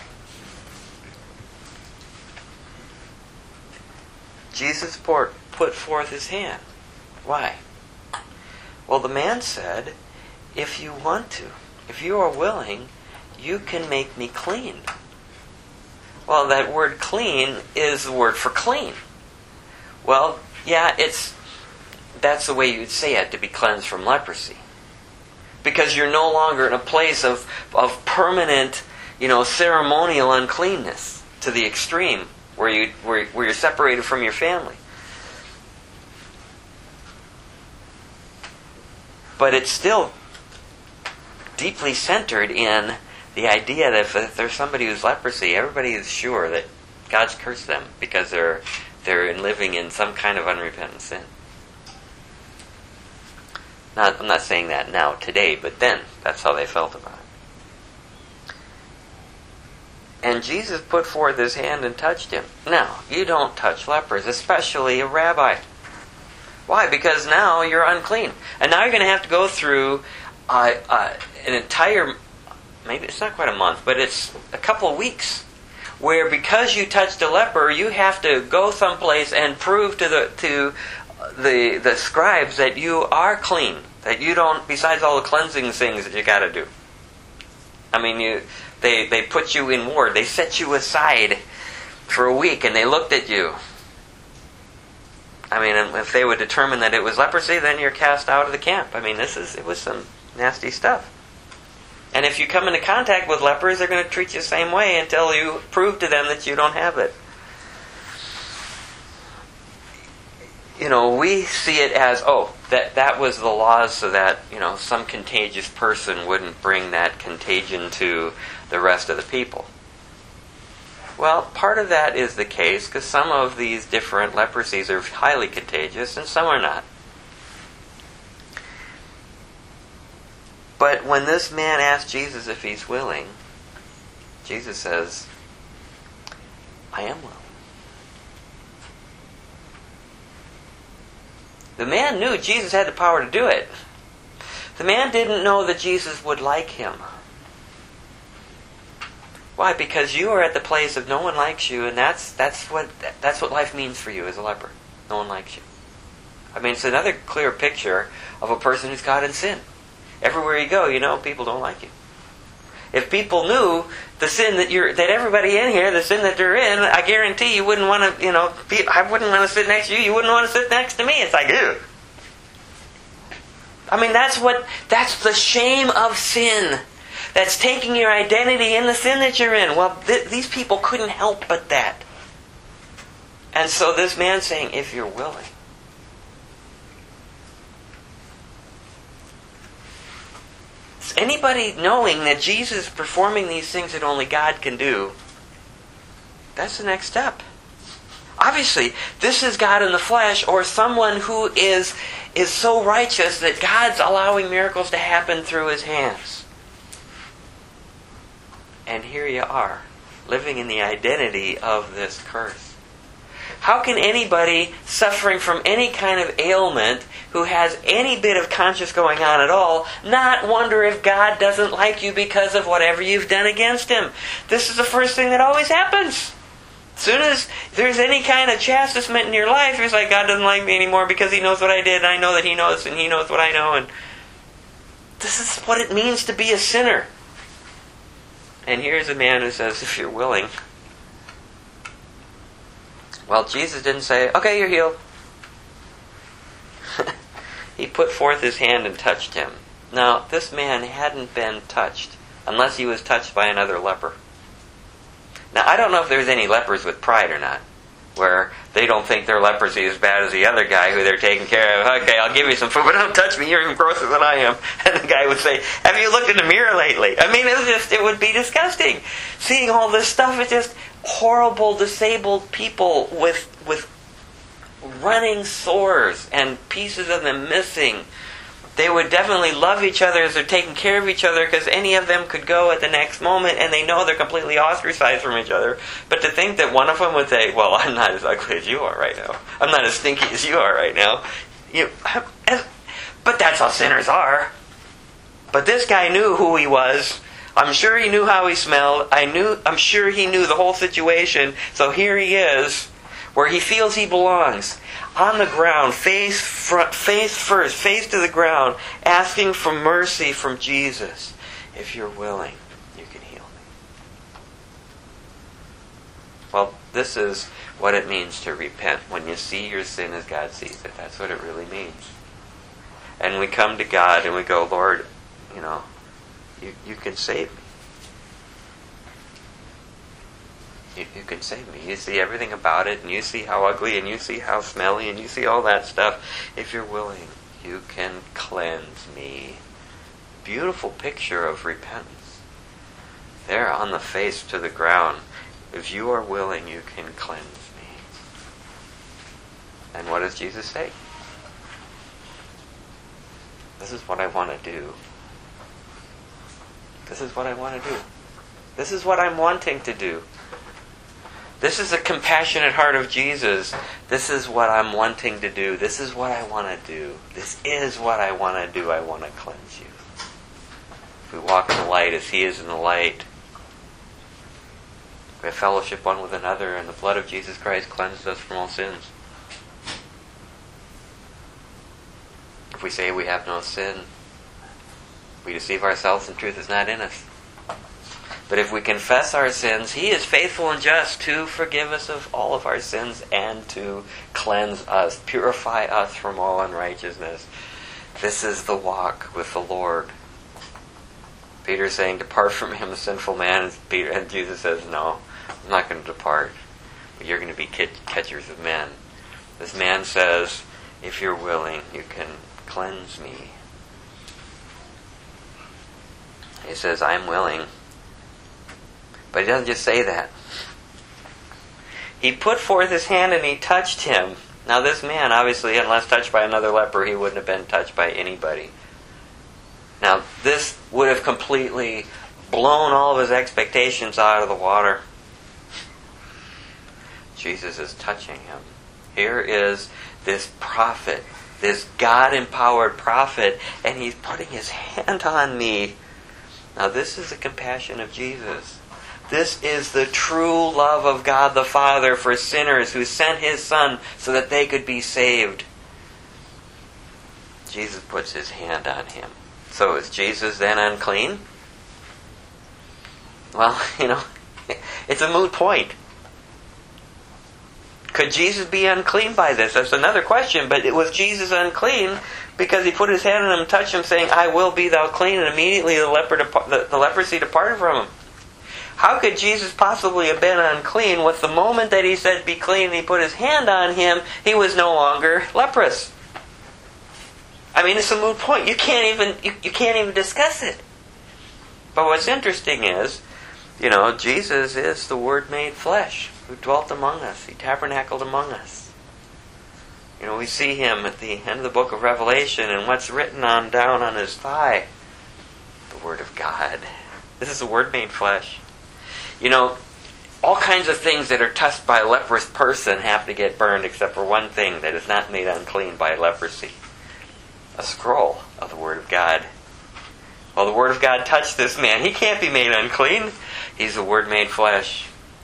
Jesus put forth his hand. Why? Well, the man said, if you want to, if you are willing, you can make me clean. Well, that word clean is the word for clean. Well, yeah, it's that's the way you'd say it, to be cleansed from leprosy. Because you're no longer in a place of, of permanent, you know, ceremonial uncleanness to the extreme, where you where, where you're separated from your family. But it's still deeply centered in the idea that if there's somebody who's leprosy, everybody is sure that God's cursed them because they're they're living in some kind of unrepentant sin. Not, I'm not saying that now, today, but then that's how they felt about it. And Jesus put forth his hand and touched him. Now, you don't touch lepers, especially a rabbi. Why? Because now you're unclean. And now you're going to have to go through uh, uh, an entire, maybe it's not quite a month, but it's a couple of weeks, where because you touched a leper, you have to go someplace and prove to the to the the scribes that you are clean, that you don't, besides all the cleansing things that you got to do. I mean, you they they put you in ward, they set you aside for a week, and they looked at you. I mean, if they would determine that it was leprosy, then you're cast out of the camp. I mean, this is it was some nasty stuff. And if you come into contact with lepers, they're going to treat you the same way until you prove to them that you don't have it. You know, we see it as, oh, that, that was the laws so that, you know, some contagious person wouldn't bring that contagion to the rest of the people. Well, part of that is the case because some of these different leprosies are highly contagious and some are not. But when this man asks Jesus if he's willing, Jesus says, I am willing. The man knew Jesus had the power to do it. The man didn't know that Jesus would like him. Why? Because you are at the place of no one likes you, and that's that's what that's what life means for you as a leper. No one likes you. I mean, it's another clear picture of a person who's caught in sin. Everywhere you go, you know, people don't like you. If people knew the sin that you're, that everybody in here, the sin that they're in, I guarantee you wouldn't want to, you know, be, I wouldn't want to sit next to you. You wouldn't want to sit next to me. It's like, ew. I mean, that's what, that's the shame of sin. That's taking your identity in the sin that you're in. Well, th- these people couldn't help but that. And so this man's saying, if you're willing. Anybody knowing that Jesus is performing these things that only God can do, that's the next step. Obviously, this is God in the flesh, or someone who is, is so righteous that God's allowing miracles to happen through his hands. And here you are, living in the identity of this curse. How can anybody suffering from any kind of ailment who has any bit of conscience going on at all not wonder if God doesn't like you because of whatever you've done against Him? This is the first thing that always happens. As soon as there's any kind of chastisement in your life, it's like, God doesn't like me anymore because He knows what I did, and I know that He knows, and He knows what I know. And this is what it means to be a sinner. And here's a man who says, if you're willing. Well, Jesus didn't say, okay, you're healed. He put forth His hand and touched him. Now, this man hadn't been touched unless he was touched by another leper. Now, I don't know if there's any lepers with pride or not, where they don't think their leprosy is as bad as the other guy who they're taking care of. Okay, I'll give you some food, but don't touch me. You're even grosser than I am. And the guy would say, have you looked in the mirror lately? I mean, it was just, it would be disgusting. Seeing all this stuff, it's just horrible, disabled people with with running sores and pieces of them missing. They would definitely love each other as they're taking care of each other because any of them could go at the next moment and they know they're completely ostracized from each other. But to think that one of them would say, well, I'm not as ugly as you are right now. I'm not as stinky as you are right now. You, but that's how sinners are. But this guy knew who he was. I'm sure he knew how he smelled. I knew. I'm sure he knew the whole situation. So here he is, where he feels he belongs, on the ground, face front, face first, face to the ground, asking for mercy from Jesus. If you're willing, you can heal me. Well, this is what it means to repent. When you see your sin as God sees it, that's what it really means. And we come to God and we go, Lord, you know, You, you can save me. You, you can save me. You see everything about it, and you see how ugly, and you see how smelly, and you see all that stuff. If you're willing, you can cleanse me. Beautiful picture of repentance. There on the face to the ground. If you are willing, you can cleanse me. And what does Jesus say? This is what I want to do. This is what I want to do. This is what I'm wanting to do. This is the compassionate heart of Jesus. This is what I'm wanting to do. This is what I want to do. This is what I want to do. I want to cleanse you. We walk in the light as He is in the light. We have fellowship one with another, and the blood of Jesus Christ cleanses us from all sins. If we say we have no sin, we deceive ourselves and truth is not in us. But if we confess our sins, He is faithful and just to forgive us of all of our sins and to cleanse us, purify us from all unrighteousness. This is the walk with the Lord. Peter's saying, depart from him, a sinful man. And, Peter, and Jesus says, no, I'm not going to depart. But you're going to be catchers of men. This man says, if you're willing, you can cleanse me. He says, I'm willing. But he doesn't just say that. He put forth his hand and he touched him. Now this man, obviously, unless touched by another leper, he wouldn't have been touched by anybody. Now this would have completely blown all of his expectations out of the water. Jesus is touching him. Here is this prophet, this God-empowered prophet, and he's putting his hand on me. Now this is the compassion of Jesus. This is the true love of God the Father for sinners who sent His Son so that they could be saved. Jesus puts His hand on him. So is Jesus then unclean? Well, you know, it's a moot point. Could Jesus be unclean by this? That's another question. But was Jesus unclean because He put His hand on him and touched him, saying, I will be thou clean, and immediately the, leper dep- the, the leprosy departed from him? How could Jesus possibly have been unclean with the moment that He said, be clean, and He put His hand on him, he was no longer leprous? I mean, it's a moot point. You can't even you, you can't even discuss it. But what's interesting is, you know, Jesus is the Word made flesh who dwelt among us. He tabernacled among us. You know, we see Him at the end of the book of Revelation, and what's written on down on His thigh? The Word of God. This is the Word made flesh. You know, all kinds of things that are touched by a leprous person have to get burned except for one thing that is not made unclean by leprosy. A scroll of the Word of God. Well, the Word of God touched this man. He can't be made unclean. He's the Word made flesh.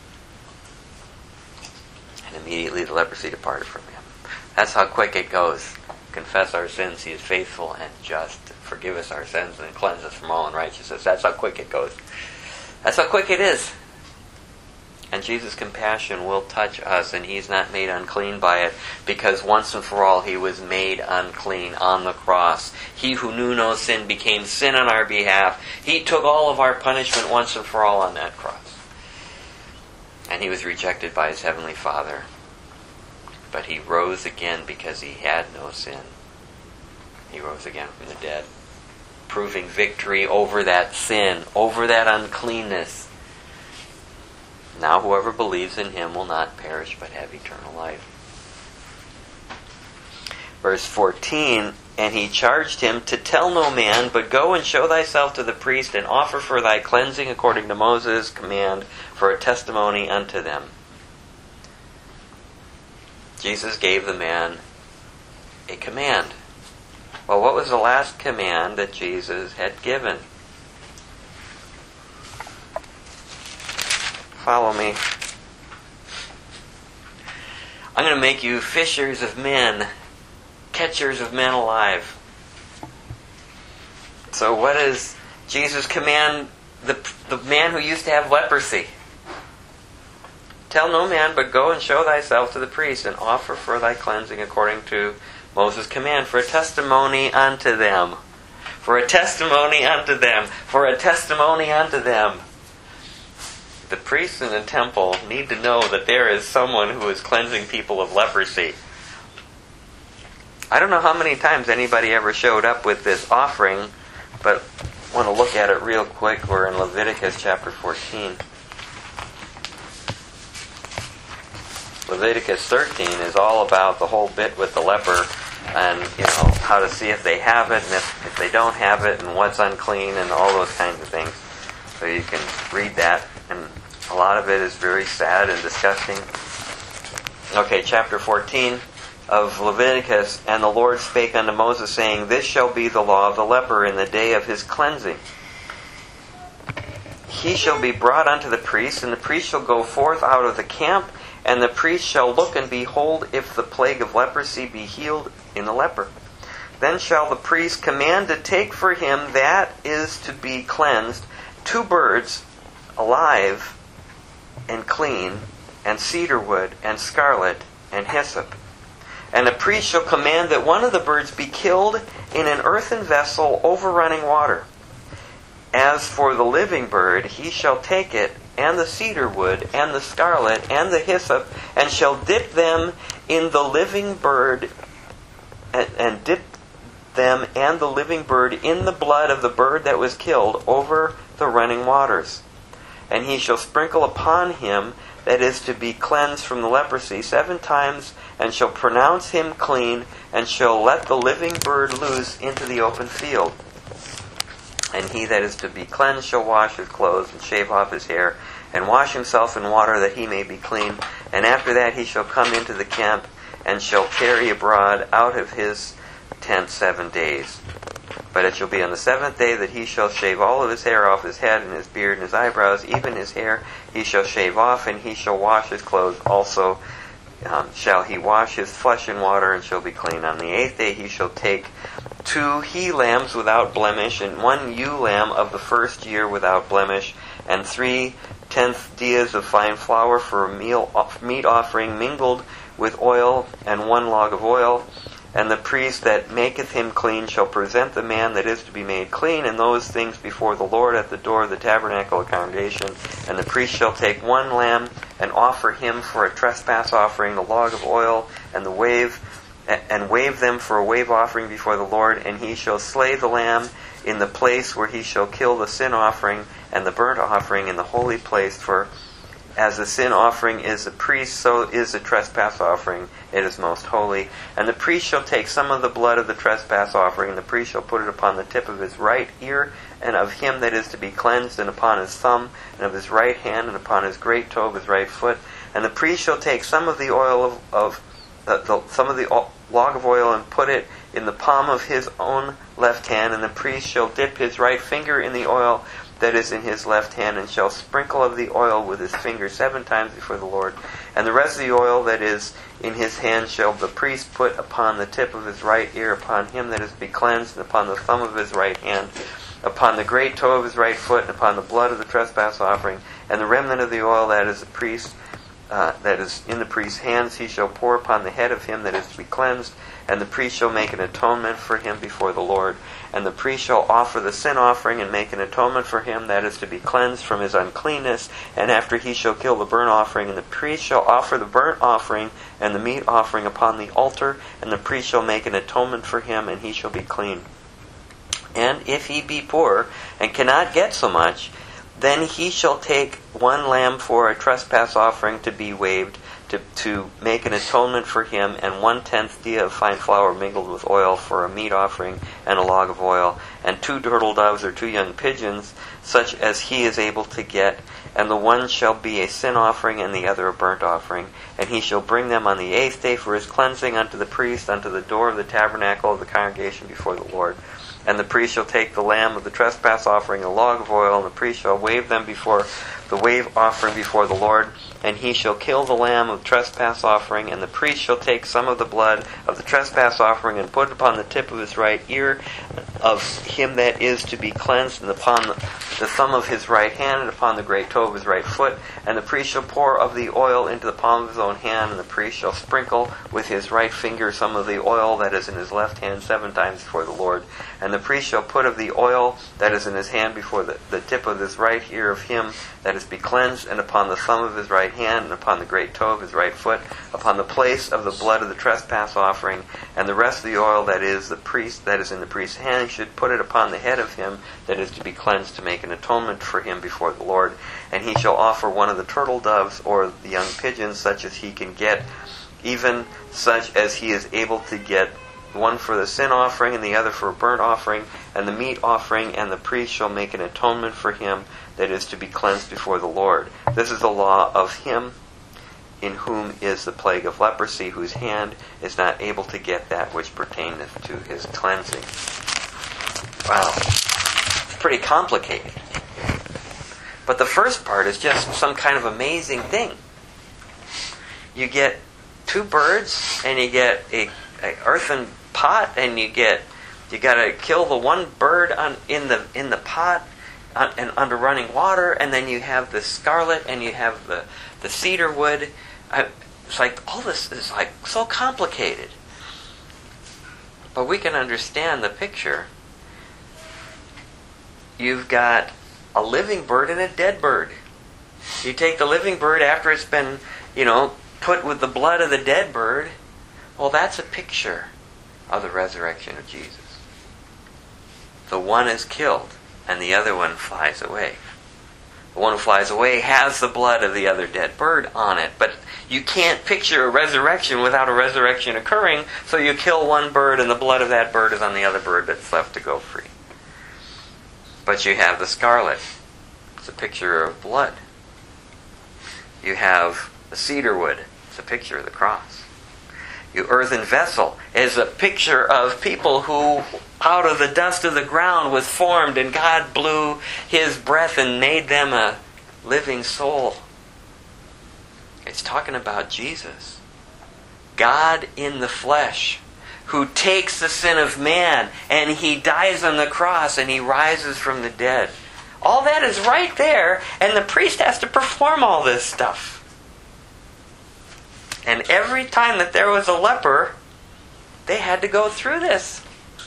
And immediately the leprosy departed from him. That's how quick it goes. Confess our sins. He is faithful and just to forgive us our sins and cleanse us from all unrighteousness. That's how quick it goes. That's how quick it is. And Jesus' compassion will touch us, and He's not made unclean by it, because once and for all He was made unclean on the cross. He who knew no sin became sin on our behalf. He took all of our punishment once and for all on that cross. And He was rejected by His Heavenly Father. But He rose again because He had no sin. He rose again from the dead, proving victory over that sin, over that uncleanness. Now whoever believes in Him will not perish but have eternal life. Verse fourteen, and He charged him to tell no man, but go and show thyself to the priest, and offer for thy cleansing according to Moses' command, for a testimony unto them. Jesus gave the man a command. Well, what was the last command that Jesus had given? Follow me. I'm going to make you fishers of men, catchers of men alive. So what does Jesus command the, the man who used to have leprosy? Tell no man, but go and show thyself to the priest, and offer for thy cleansing according to Moses' command, for a testimony unto them. For a testimony unto them. For a testimony unto them. The priests in the temple need to know that there is someone who is cleansing people of leprosy. I don't know how many times anybody ever showed up with this offering, but I want to look at it real quick. We're in Leviticus chapter fourteen. Leviticus thirteen is all about the whole bit with the leper, and you know how to see if they have it and if, if they don't have it, and what's unclean, and all those kinds of things. So you can read that, and a lot of it is very sad and disgusting. Okay, chapter fourteen of Leviticus. And the Lord spake unto Moses, saying, This shall be the law of the leper in the day of his cleansing. He shall be brought unto the priest, and the priest shall go forth out of the camp, and the priest shall look and behold if the plague of leprosy be healed in the leper. Then shall the priest command to take for him that is to be cleansed two birds alive and clean, and cedar wood, and scarlet, and hyssop. And the priest shall command that one of the birds be killed in an earthen vessel over running water. As for the living bird, he shall take it, and the cedar wood, and the scarlet, and the hyssop, and shall dip them in the living bird, and, and dip them and the living bird in the blood of the bird that was killed over the running waters. And he shall sprinkle upon him that is to be cleansed from the leprosy seven times, and shall pronounce him clean, and shall let the living bird loose into the open field. And he that is to be cleansed shall wash his clothes, and shave off his hair, and wash himself in water, that he may be clean. And after that he shall come into the camp, and shall tarry abroad out of his tent seven days. But it shall be on the seventh day that he shall shave all of his hair off his head, and his beard, and his eyebrows, even his hair he shall shave off, and he shall wash his clothes also. Um, shall he wash his flesh in water, and shall be clean. On the eighth day he shall take two he-lambs without blemish, and one ewe-lamb of the first year without blemish, and three tenth dias of fine flour for a meal, meat offering mingled with oil, and one log of oil. And the priest that maketh him clean shall present the man that is to be made clean, and those things before the Lord at the door of the tabernacle of congregation. And the priest shall take one lamb, and offer him for a trespass offering the log of oil, and the wave, and wave them for a wave offering before the Lord. And he shall slay the lamb in the place where he shall kill the sin offering and the burnt offering in the holy place. For as the sin offering is the priest, so is the trespass offering. It is most holy. And the priest shall take some of the blood of the trespass offering, and the priest shall put it upon the tip of his right ear, and of him that is to be cleansed, and upon his thumb, and of his right hand, and upon his great toe of his right foot. And the priest shall take some of the oil of, of uh, the, some of the o- log of oil, and put it in the palm of his own left hand. And the priest shall dip his right finger in the oil that is in his left hand, and shall sprinkle of the oil with his finger seven times before the Lord. And the rest of the oil that is in his hand shall the priest put upon the tip of his right ear, upon him that is to be cleansed, and upon the thumb of his right hand, upon the great toe of his right foot, and upon the blood of the trespass offering. And the remnant of the oil that is the priest, uh, that is in the priest's hands, he shall pour upon the head of him that is to be cleansed, and the priest shall make an atonement for him before the Lord. And the priest shall offer the sin offering, and make an atonement for him that is to be cleansed from his uncleanness. And after he shall kill the burnt offering, and the priest shall offer the burnt offering and the meat offering upon the altar, and the priest shall make an atonement for him, and he shall be clean. And if he be poor, and cannot get so much, then he shall take one lamb for a trespass offering to be waved, to, to make an atonement for him, and one-tenth dia of fine flour mingled with oil for a meat offering, and a log of oil, and two turtle doves or two young pigeons, such as he is able to get. And the one shall be a sin offering, and the other a burnt offering. And he shall bring them on the eighth day for his cleansing unto the priest, unto the door of the tabernacle of the congregation before the Lord. And the priest shall take the lamb of the trespass offering, and a log of oil, and the priest shall wave them before the wave offering before the Lord. And he shall kill the lamb of the trespass offering, and the priest shall take some of the blood of the trespass offering, and put it upon the tip of his right ear of him that is to be cleansed, and upon the, the thumb of his right hand, and upon the great toe of his right foot. And the priest shall pour of the oil into the palm of his own hand, and the priest shall sprinkle with his right finger some of the oil that is in his left hand seven times before the Lord. And the priest shall put of the oil that is in his hand before the, the tip of his right ear of him that is to be cleansed, and upon the thumb of his right hand, and upon the great toe of his right foot, upon the place of the blood of the trespass offering. And the rest of the oil that is the priest that is in the priest's hand, he should put it upon the head of him that is to be cleansed, to make an atonement for him before the Lord. And he shall offer one of the turtle doves or the young pigeons, such as he can get, even such as he is able to get, one for the sin offering and the other for a burnt offering, and the meat offering. And the priest shall make an atonement for him that is to be cleansed before the Lord. This is the law of him in whom is the plague of leprosy, whose hand is not able to get that which pertaineth to his cleansing. Wow. It's pretty complicated. But the first part is just some kind of amazing thing. You get two birds, and you get a, a earthen pot, and you get you got to kill the one bird on in the in the pot. uh, and under running water, and then you have the scarlet, and you have the, the cedar wood. I, it's like all this is like so complicated. But we can understand the picture. You've got a living bird and a dead bird. You take the living bird after it's been, you know, put with the blood of the dead bird. Well, that's a picture of the resurrection of Jesus. The one is killed, and the other one flies away. The one who flies away has the blood of the other dead bird on it, but you can't picture a resurrection without a resurrection occurring, so you kill one bird and the blood of that bird is on the other bird that's left to go free. But you have the scarlet. It's a picture of blood. You have the cedar wood. It's a picture of the cross. Your earthen vessel is a picture of people who, out of the dust of the ground, was formed, and God blew His breath and made them a living soul. It's talking about Jesus, God in the flesh, who takes the sin of man, and He dies on the cross, and He rises from the dead. All that is right there, and the priest has to perform all this stuff. And every time that there was a leper, they had to go through this.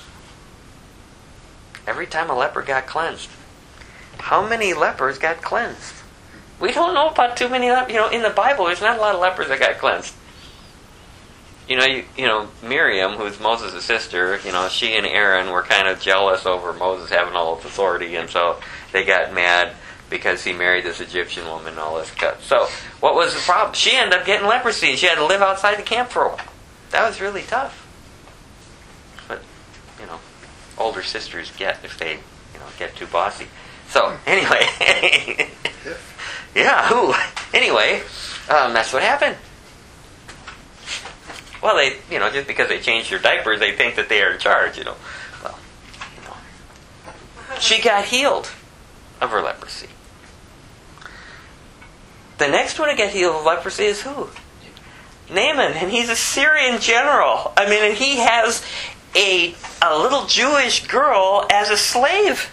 Every time a leper got cleansed. How many lepers got cleansed? We don't know about too many lepers. You know, in the Bible, there's not a lot of lepers that got cleansed. You know, you, you know, Miriam, who's Moses' sister, you know, she and Aaron were kind of jealous over Moses having all this authority, and so they got mad because he married this Egyptian woman and all this stuff. So, what was the problem? She ended up getting leprosy, and she had to live outside the camp for a while. That was really tough. But, you know, older sisters get if they, you know, get too bossy. So, anyway. Yeah, who? Anyway, um, that's what happened. Well, they, you know, just because they changed your diapers, they think that they are in charge, you know. Well, you know. She got healed of her leprosy. The next one to get healed of leprosy is who? Naaman, and he's a Syrian general. I mean, and he has a, a little Jewish girl as a slave.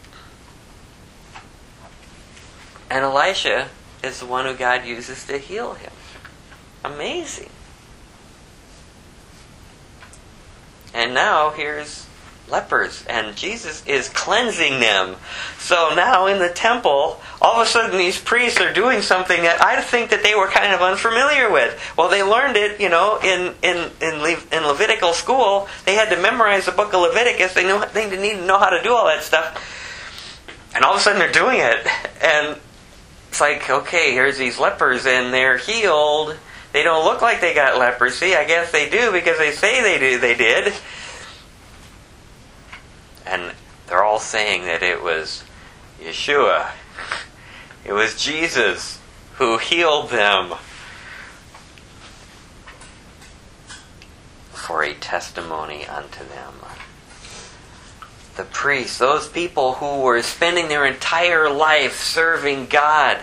And Elisha is the one who God uses to heal him. Amazing. And now here's lepers, and Jesus is cleansing them. So now in the temple, all of a sudden these priests are doing something that I think that they were kind of unfamiliar with. Well, they learned it, you know, in in in, Le- in Levitical school. They had to memorize the book of Leviticus. They knew they didn't know how to do all that stuff. And all of a sudden they're doing it, and it's like, okay, here's these lepers, and they're healed. They don't look like they got leprosy. I guess they do because they say they do. They did. And they're all saying that it was Yeshua. It was Jesus who healed them for a testimony unto them. The priests, those people who were spending their entire life serving God,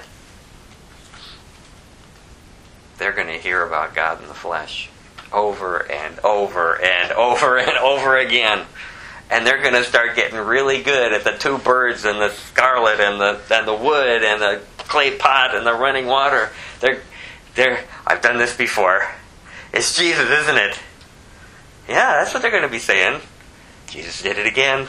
they're going to hear about God in the flesh over and over and over and over again. And they're going to start getting really good at the two birds and the scarlet and the and the wood and the clay pot and the running water. They're they're I've done this before. It's Jesus, isn't it? Yeah, that's what they're going to be saying. Jesus did it again.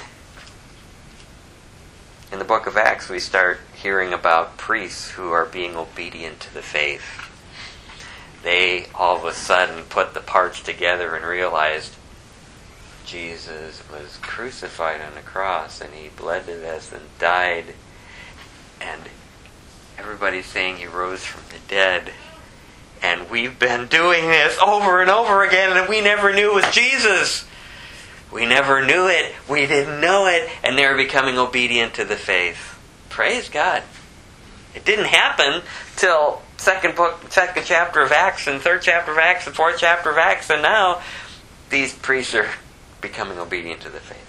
In the book of Acts, we start hearing about priests who are being obedient to the faith. They all of a sudden put the parts together and realized Jesus was crucified on the cross, and He bled to death and died, and everybody's saying He rose from the dead, and we've been doing this over and over again, and we never knew it was Jesus. We never knew it. We didn't know it, and they're becoming obedient to the faith. Praise God. It didn't happen till second book, second chapter of Acts, and third chapter of Acts, and fourth chapter of Acts, and now these priests are becoming obedient to the faith.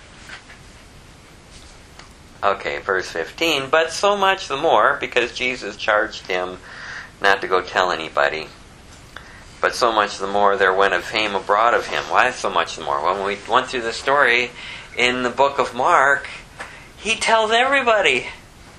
Okay, verse fifteen. But so much the more, because Jesus charged him not to go tell anybody. But so much the more there went a fame abroad of him. Why so much the more? Well, when we went through the story in the book of Mark, he tells everybody.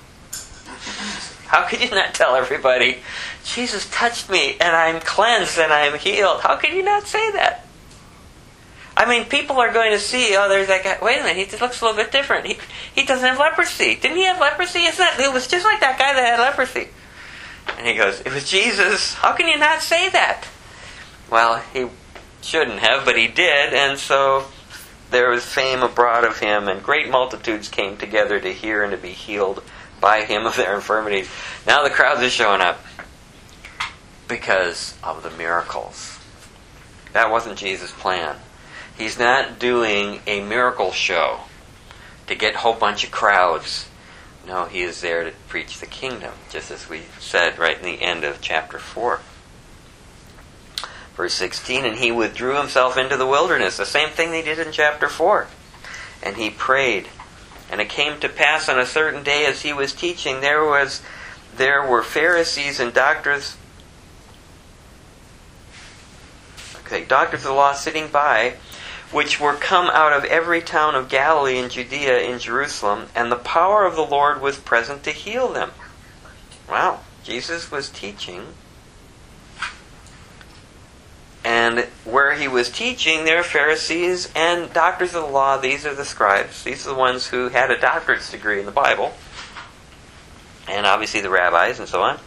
How could you not tell everybody, Jesus touched me and I'm cleansed and I'm healed? How could you not say that? I mean, people are going to see, oh, there's that guy. Wait a minute, he looks a little bit different. He he doesn't have leprosy. Didn't he have leprosy? Isn't that, it was just like that guy that had leprosy. And he goes, it was Jesus. How can you not say that? Well, he shouldn't have, but he did, and so there was fame abroad of him, and great multitudes came together to hear and to be healed by him of their infirmities. Now the crowds are showing up because of the miracles. That wasn't Jesus' plan. He's not doing a miracle show to get a whole bunch of crowds. No, he is there to preach the kingdom, just as we said right in the end of chapter four. Verse sixteen, and he withdrew himself into the wilderness, the same thing they did in chapter four. And he prayed. And it came to pass on a certain day as he was teaching, there was there were Pharisees and doctors, okay, doctors of the law sitting by, which were come out of every town of Galilee and Judea and Jerusalem, and the power of the Lord was present to heal them. Wow, Jesus was teaching. And where he was teaching, there were Pharisees and doctors of the law. These are the scribes. These are the ones who had a doctorate's degree in the Bible. And obviously the rabbis and so on.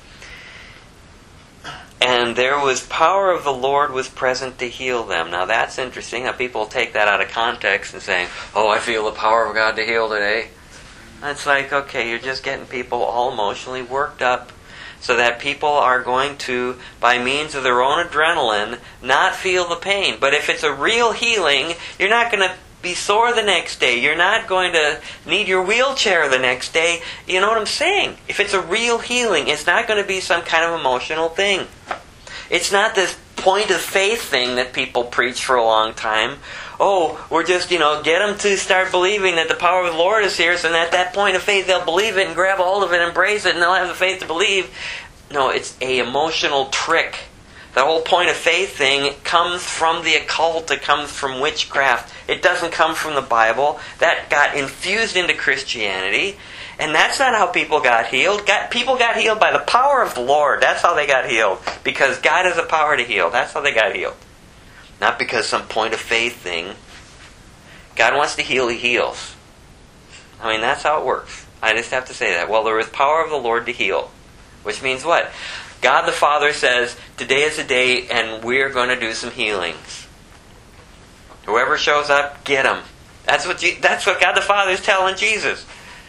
And there was power of the Lord was present to heal them. Now that's interesting how people take that out of context and saying, oh, I feel the power of God to heal today. And it's like, okay, you're just getting people all emotionally worked up so that people are going to, by means of their own adrenaline, not feel the pain. But if it's a real healing, you're not going to be sore the next day. You're not going to need your wheelchair the next day. You know what I'm saying? If it's a real healing, it's not going to be some kind of emotional thing. It's not this point of faith thing that people preach for a long time. Oh, we're just, you know, get them to start believing that the power of the Lord is here, so that at that point of faith they'll believe it and grab a hold of it and embrace it and they'll have the faith to believe. No, it's a emotional trick. The whole point of faith thing comes from the occult. It comes from witchcraft. It doesn't come from the Bible. That got infused into Christianity. And that's not how people got healed. Got, people got healed by the power of the Lord. That's how they got healed. Because God has the power to heal. That's how they got healed. Not because some point of faith thing. God wants to heal, He heals. I mean, that's how it works. I just have to say that. Well, there is power of the Lord to heal. Which means what? God the Father says, today is the day and we're going to do some healings. Whoever shows up, get them. That's what, Je- that's what God the Father is telling Jesus.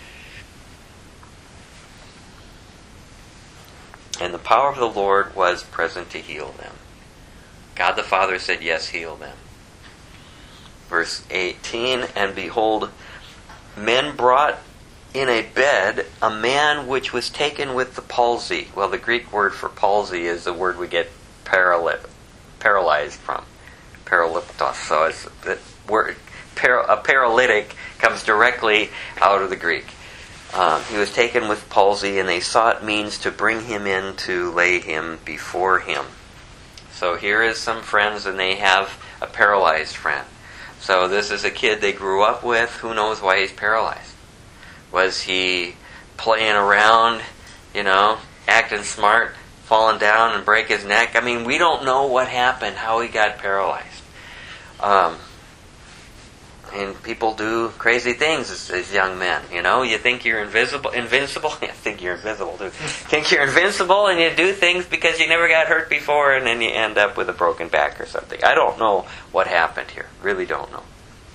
And the power of the Lord was present to heal them. God the Father said, yes, heal them. Verse eighteen, and behold, men brought in a bed a man which was taken with the palsy. Well, the Greek word for palsy is the word we get paraly- paralyzed from. Paralyptos. So it's the word, para, a paralytic comes directly out of the Greek. Um, he was taken with palsy, and they sought means to bring him in to lay him before him. So here is some friends, and they have a paralyzed friend. So this is a kid they grew up with. Who knows why he's paralyzed? Was he playing around, you know, acting smart, falling down and break his neck? I mean, we don't know what happened, how he got paralyzed. Um, and people do crazy things as, as young men, you know. You think you're invisible, invincible. I think you're invisible, too. Think you're invincible, and you do things because you never got hurt before, and then you end up with a broken back or something. I don't know what happened here. Really don't know.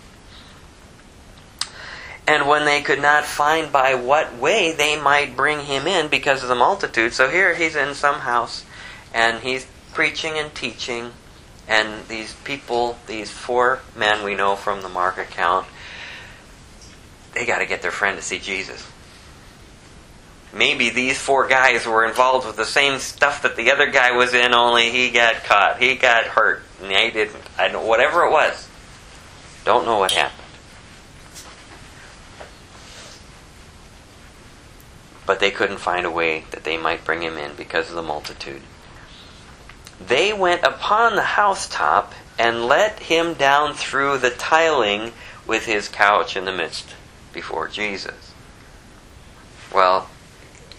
And when they could not find by what way they might bring him in because of the multitude. So here he's in some house, and he's preaching and teaching. And these people, these four men we know from the Mark account, they got to get their friend to see Jesus. Maybe these four guys were involved with the same stuff that the other guy was in, only he got caught. He got hurt. And they didn't. I don't, whatever it was. Don't know what happened. But they couldn't find a way that they might bring him in because of the multitude. They went upon the housetop and let him down through the tiling with his couch in the midst before Jesus. Well,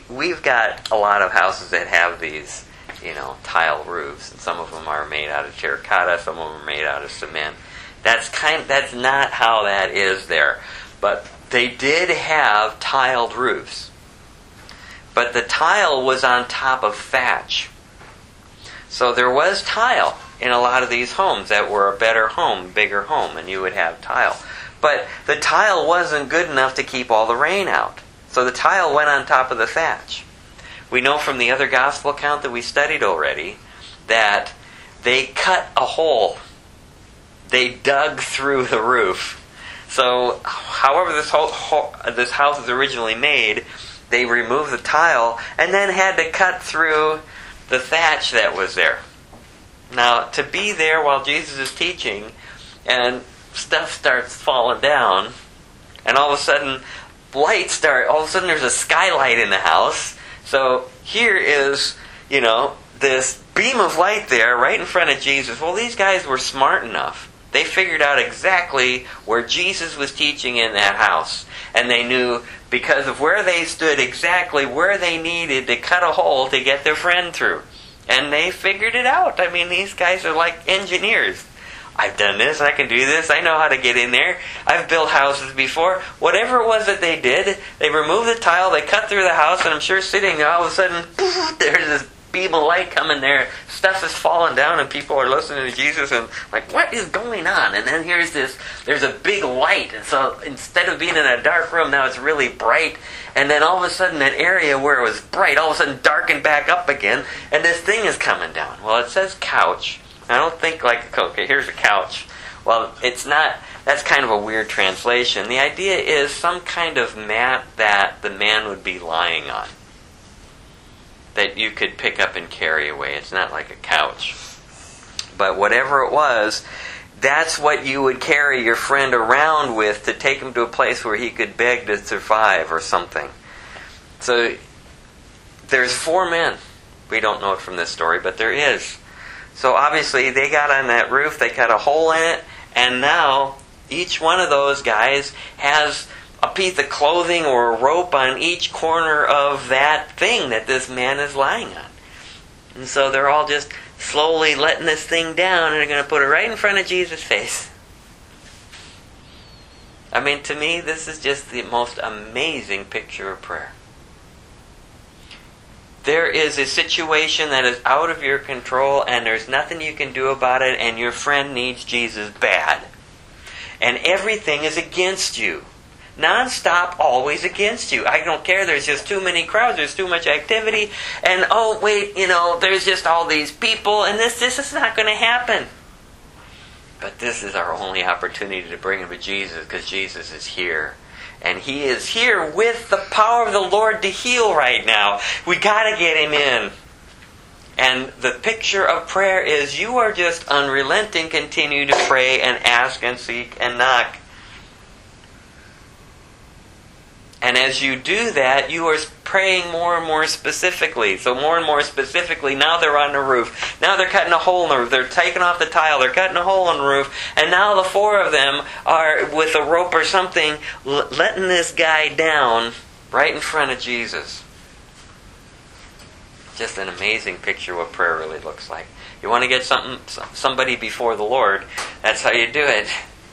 we've got a lot of houses that have these, you know, tile roofs, and some of them are made out of terracotta, some of them are made out of cement. That's kind. That's not how that is there, but they did have tiled roofs. But the tile was on top of thatch, so there was tile in a lot of these homes that were a better home, bigger home, and you would have tile. But the tile wasn't good enough to keep all the rain out, so the tile went on top of the thatch. We know from the other gospel account that we studied already that they cut a hole. They dug through the roof. So, however this whole, whole, this house was originally made, they removed the tile and then had to cut through the thatch that was there. Now, to be there while Jesus is teaching and stuff starts falling down, and all of a sudden lights start, all of a sudden there's a skylight in the house. So here is, you know, this beam of light there right in front of Jesus. Well, these guys were smart enough. They figured out exactly where Jesus was teaching in that house. And they knew, because of where they stood, exactly where they needed to cut a hole to get their friend through. And they figured it out. I mean, these guys are like engineers. I've done this, I can do this, I know how to get in there. I've built houses before. Whatever it was that they did, they removed the tile, they cut through the house, and I'm sure sitting there, all of a sudden, there's this beam of light coming there. Stuff is falling down, and people are listening to Jesus, and like, what is going on? And then here's this, there's a big light, and so instead of being in a dark room, now it's really bright. And then all of a sudden, that area where it was bright, all of a sudden darkened back up again, and this thing is coming down. Well, it says couch. I don't think like, okay, here's a couch. Well, it's not, that's kind of a weird translation. The idea is some kind of mat that the man would be lying on, that you could pick up and carry away. It's not like a couch. But whatever it was, that's what you would carry your friend around with to take him to a place where he could beg to survive or something. So there's four men. We don't know it from this story, but there is. So obviously they got on that roof, they cut a hole in it, and now each one of those guys has a piece of clothing or a rope on each corner of that thing that this man is lying on. And so they're all just slowly letting this thing down, and they're going to put it right in front of Jesus' face. I mean, to me, this is just the most amazing picture of prayer. There is a situation that is out of your control, and there's nothing you can do about it, and your friend needs Jesus bad. And everything is against you. Non-stop, always against you. I don't care, there's just too many crowds, there's too much activity, and oh wait, you know, there's just all these people, and this, this is not going to happen. But this is our only opportunity to bring him to Jesus, because Jesus is here. And he is here with the power of the Lord to heal right now. We got to get him in. And the picture of prayer is you are just unrelenting, continue to pray and ask and seek and knock. And as you do that, you are praying more and more specifically. So more and more specifically, now they're on the roof. Now they're cutting a hole in the roof. They're taking off the tile. They're cutting a hole in the roof. And now the four of them are, with a rope or something, l- letting this guy down right in front of Jesus. Just an amazing picture of what prayer really looks like. You want to get something, somebody before the Lord, that's how you do it.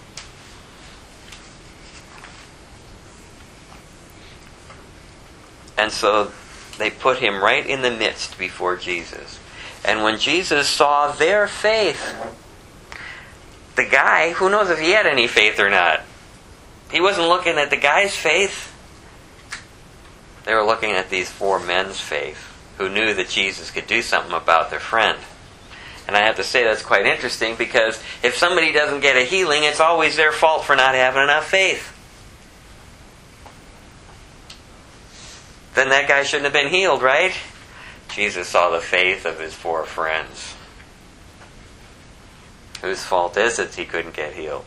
And so they put him right in the midst before Jesus. And when Jesus saw their faith, the guy, who knows if he had any faith or not? He wasn't looking at the guy's faith. They were looking at these four men's faith, who knew that Jesus could do something about their friend. And I have to say that's quite interesting, because if somebody doesn't get a healing, it's always their fault for not having enough faith. Then that guy shouldn't have been healed, right? Jesus saw the faith of his four friends. Whose fault is it he couldn't get healed?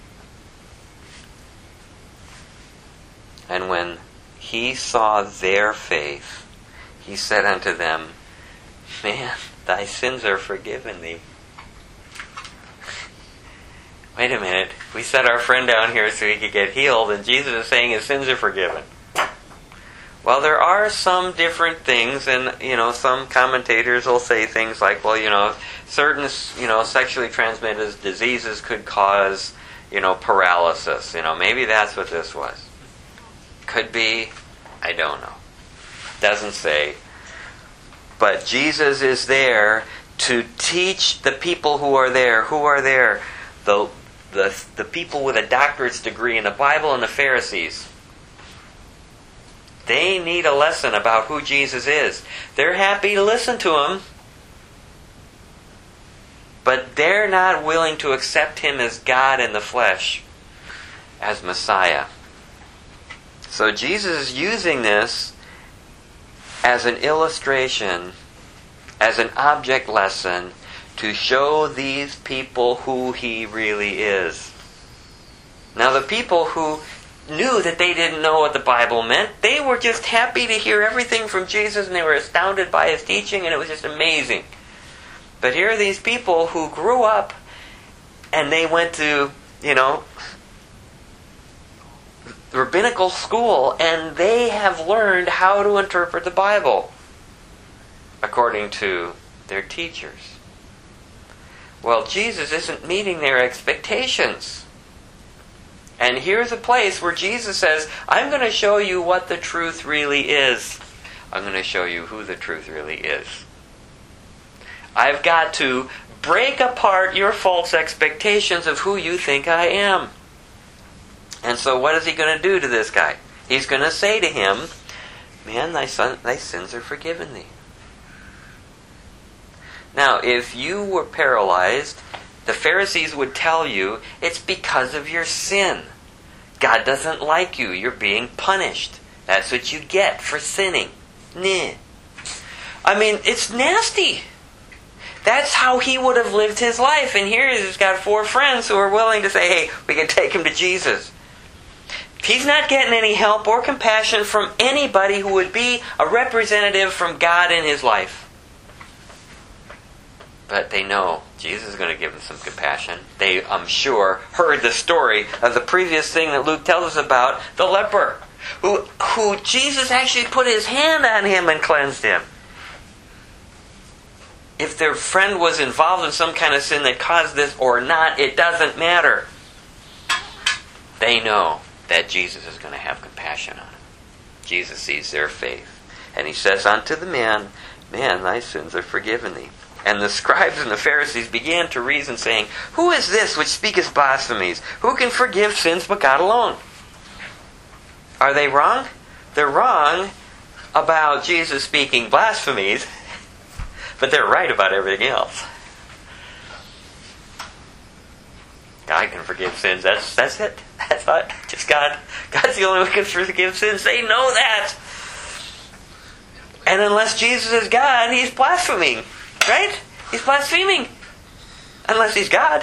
And when he saw their faith, he said unto them, Man, thy sins are forgiven thee. Wait a minute. We set our friend down here so he could get healed, and Jesus is saying his sins are forgiven. Well, there are some different things, and, you know, some commentators will say things like, well, you know, certain, you know, sexually transmitted diseases could cause, you know, paralysis. You know, maybe that's what this was. Could be. I don't know. Doesn't say. But Jesus is there to teach the people who are there. Who are there? The, the, the people with a doctorate's degree in the Bible and the Pharisees. They need a lesson about who Jesus is. They're happy to listen to him, but they're not willing to accept him as God in the flesh, as Messiah. So Jesus is using this as an illustration, as an object lesson, to show these people who he really is. Now, the people who knew that they didn't know what the Bible meant, they were just happy to hear everything from Jesus, and they were astounded by his teaching, and it was just amazing. But here are these people who grew up, and they went to, you know, rabbinical school, and they have learned how to interpret the Bible according to their teachers. Well, Jesus isn't meeting their expectations. And here's a place where Jesus says, I'm going to show you what the truth really is. I'm going to show you who the truth really is. I've got to break apart your false expectations of who you think I am. And so what is he going to do to this guy? He's going to say to him, man, thy, son, thy sins are forgiven thee. Now, if you were paralyzed, the Pharisees would tell you, it's because of your sin. God doesn't like you. You're being punished. That's what you get for sinning. Nah. I mean, it's nasty. That's how he would have lived his life. And here he's got four friends who are willing to say, hey, we can take him to Jesus. He's not getting any help or compassion from anybody who would be a representative from God in his life. But they know Jesus is going to give them some compassion. They, I'm sure, heard the story of the previous thing that Luke tells us about, the leper, who, who Jesus actually put his hand on him and cleansed him. If their friend was involved in some kind of sin that caused this or not, it doesn't matter. They know that Jesus is going to have compassion on them. Jesus sees their faith. And he says unto the man, man, thy sins are forgiven thee. And the scribes and the Pharisees began to reason, saying, who is this which speaketh blasphemies? Who can forgive sins but God alone? Are they wrong? They're wrong about Jesus speaking blasphemies, but they're right about everything else. God can forgive sins. That's that's it. That's not just God. God's the only one who can forgive sins. They know that. And unless Jesus is God, he's blaspheming. Right? He's blaspheming. Unless he's God.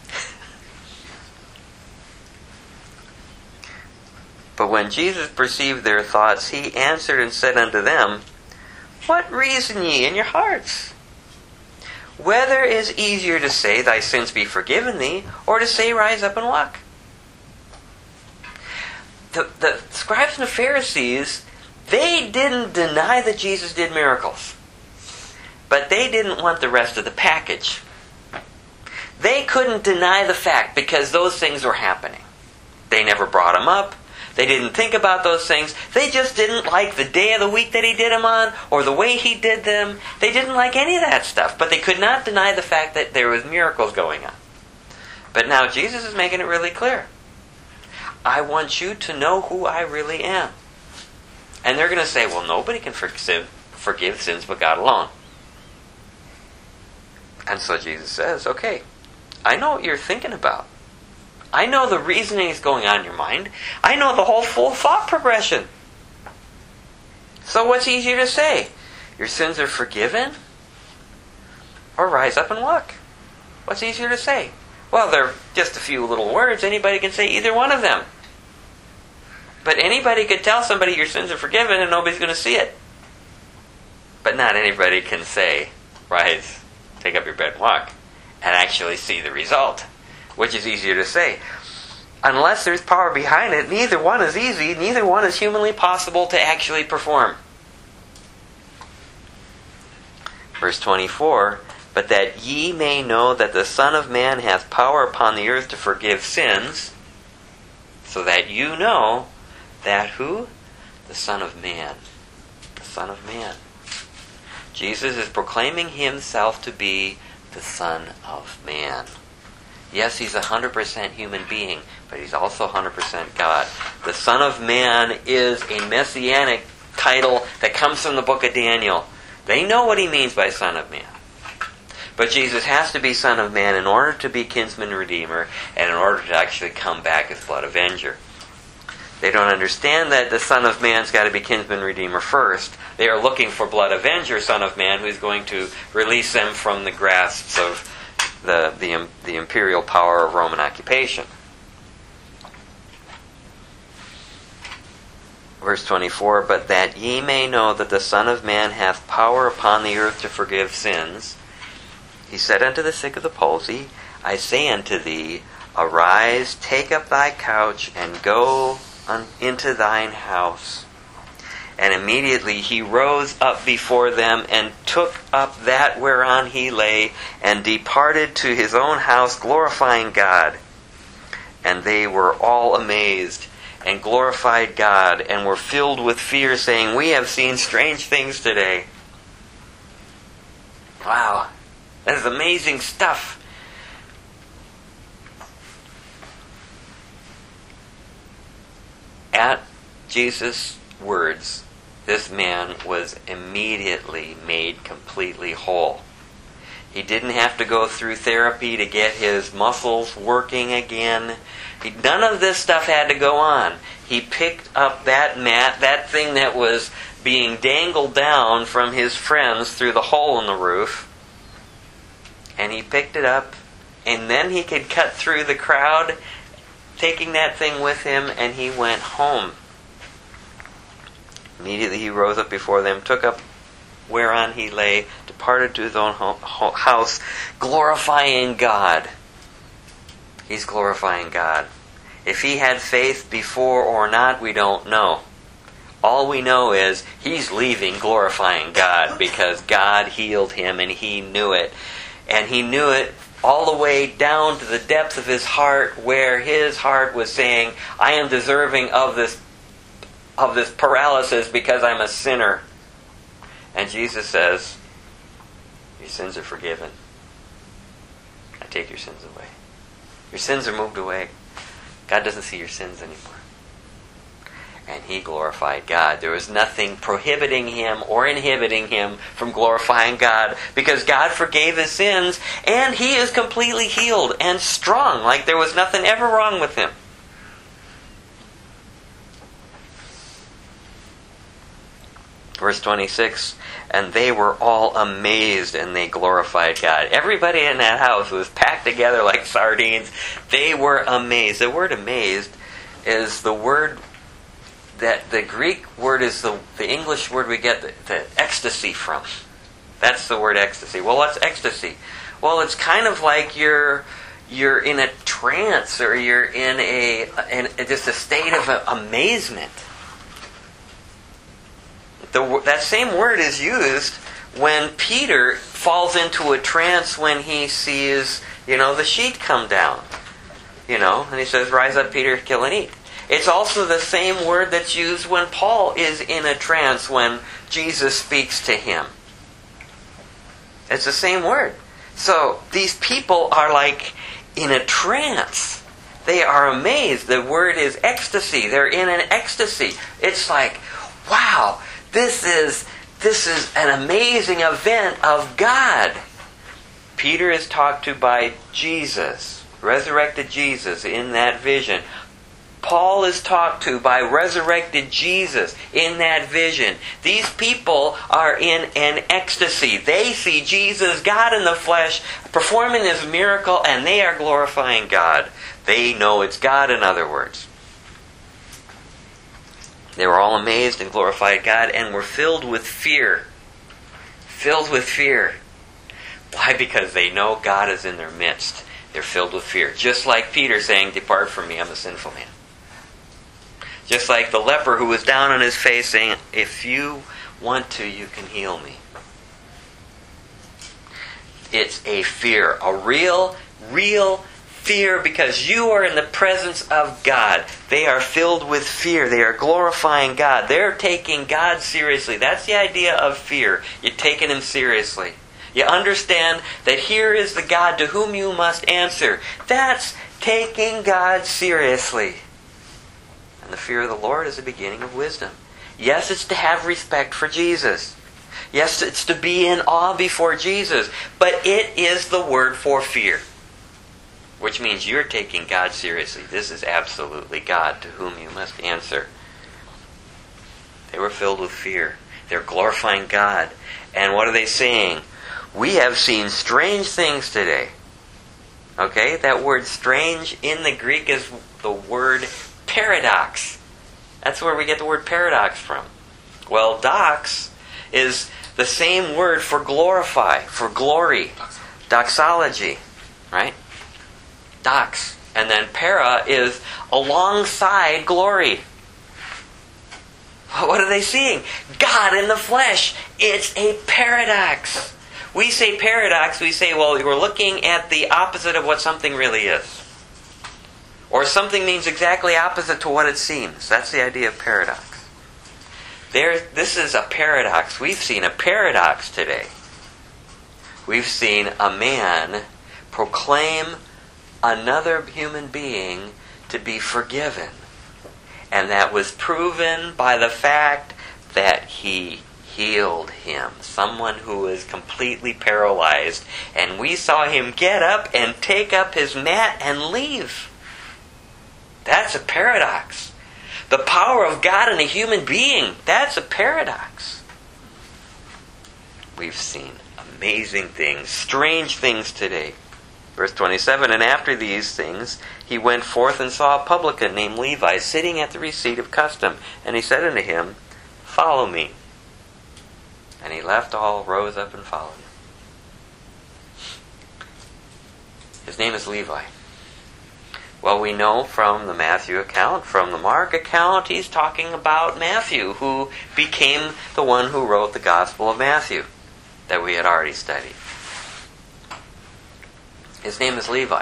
But when Jesus perceived their thoughts, he answered and said unto them, what reason ye in your hearts? Whether is easier to say, thy sins be forgiven thee, or to say, rise up and walk? The, the scribes and the Pharisees, they didn't deny that Jesus did miracles. But they didn't want the rest of the package. They couldn't deny the fact because those things were happening. They never brought them up. They didn't think about those things. They just didn't like the day of the week that he did them on or the way he did them. They didn't like any of that stuff. But they could not deny the fact that there was miracles going on. But now Jesus is making it really clear. I want you to know who I really am. And they're going to say, well, nobody can forgive, forgive sins but God alone. And so Jesus says, okay, I know what you're thinking about. I know the reasoning is going on in your mind. I know the whole full thought progression. So what's easier to say? Your sins are forgiven? Or rise up and walk? What's easier to say? Well, they're just a few little words. Anybody can say either one of them. But anybody could tell somebody your sins are forgiven and nobody's going to see it. But not anybody can say, rise, take up your bed and walk, and actually see the result. Which is easier to say? unless there's power behind it, neither one is easy, neither one is humanly possible to actually perform. Verse twenty-four, but that ye may know that the Son of Man hath power upon the earth to forgive sins, so that you know that who? The Son of Man. The Son of Man. Jesus is proclaiming himself to be the Son of Man. Yes, he's a one hundred percent human being, but he's also one hundred percent God. The Son of Man is a messianic title that comes from the book of Daniel. They know what he means by Son of Man. But Jesus has to be Son of Man in order to be kinsman redeemer and in order to actually come back as blood avenger. They don't understand that the Son of Man's got to be kinsman redeemer first. They are looking for blood avenger, Son of Man, who's going to release them from the grasps of the, the, the imperial power of Roman occupation. Verse twenty-four, but that ye may know that the Son of Man hath power upon the earth to forgive sins, he said unto the sick of the palsy, I say unto thee, arise, take up thy couch, and go un- into thine house. And immediately he rose up before them, and took up that whereon he lay, and departed to his own house, glorifying God. And they were all amazed, and glorified God, and were filled with fear, saying, we have seen strange things today. Wow, that is amazing stuff. At Jesus' words, this man was immediately made completely whole. He didn't have to go through therapy to get his muscles working again. He, none of this stuff had to go on. He picked up that mat, that thing that was being dangled down from his friends through the hole in the roof, and he picked it up, and then he could cut through the crowd, taking that thing with him, and he went home. Immediately he rose up before them, took up whereon he lay, departed to his own house, glorifying God. He's glorifying God. If he had faith before or not, we don't know. All we know is he's leaving glorifying God because God healed him and he knew it. And he knew it all the way down to the depths of his heart, where his heart was saying, I am deserving of this of this paralysis because I'm a sinner. And Jesus says, your sins are forgiven. I take your sins away. Your sins are moved away. God doesn't see your sins anymore. And he glorified God. There was nothing prohibiting him or inhibiting him from glorifying God, because God forgave his sins and he is completely healed and strong, like there was nothing ever wrong with him. Verse twenty-six, and they were all amazed and they glorified God. Everybody in that house was packed together like sardines. They were amazed. The word amazed is the word that the Greek word is the, the English word we get the, the ecstasy from. That's the word ecstasy. Well, what's ecstasy? Well, it's kind of like you're you're in a trance, or you're in a in just a state of amazement. The, that same word is used when Peter falls into a trance when he sees, you know, the sheet come down. You know, and he says, rise up, Peter, kill and eat. It's also the same word that's used when Paul is in a trance when Jesus speaks to him. It's the same word. So these people are like in a trance. They are amazed. The word is ecstasy. They're in an ecstasy. It's like, wow, this is this is an amazing event of God. Peter is talked to by Jesus, resurrected Jesus in that vision. Paul is talked to by resurrected Jesus in that vision. These people are in an ecstasy. They see Jesus, God in the flesh, performing this miracle, and they are glorifying God. They know it's God, in other words. They were all amazed and glorified God and were filled with fear. Filled with fear. Why? Because they know God is in their midst. They're filled with fear. Just like Peter saying, "Depart from me, I'm a sinful man." Just like the leper who was down on his face saying, "If you want to, you can heal me." It's a fear. A real, real fear, because you are in the presence of God. They are filled with fear. They are glorifying God. They're taking God seriously. That's the idea of fear. You're taking Him seriously. You understand that here is the God to whom you must answer. That's taking God seriously. And the fear of the Lord is the beginning of wisdom. Yes, it's to have respect for Jesus. Yes, it's to be in awe before Jesus. But it is the word for fear. Which means you're taking God seriously. This is absolutely God to whom you must answer. They were filled with fear. They're glorifying God. And what are they saying? We have seen strange things today. Okay? That word strange in the Greek is the word paradox. That's where we get the word paradox from. Well, dox is the same word for glorify, for glory. Doxology. Right? Dox. And then para is alongside glory. What are they seeing? God in the flesh. It's a paradox. We say paradox, we say, well, we're looking at the opposite of what something really is. Or something means exactly opposite to what it seems. That's the idea of paradox. There, this is a paradox. We've seen a paradox today. We've seen a man proclaim another human being to be forgiven. And that was proven by the fact that he healed him. Someone who was completely paralyzed. And we saw him get up and take up his mat and leave. That's a paradox. The power of God in a human being. That's a paradox. We've seen amazing things, strange things today. Verse twenty-seven, and after these things he went forth and saw a publican named Levi sitting at the receipt of custom. And he said unto him, Follow me. And he left all, rose up, and followed him. His name is Levi. Well, we know from the Matthew account, from the Mark account, he's talking about Matthew, who became the one who wrote the Gospel of Matthew that we had already studied. His name is Levi.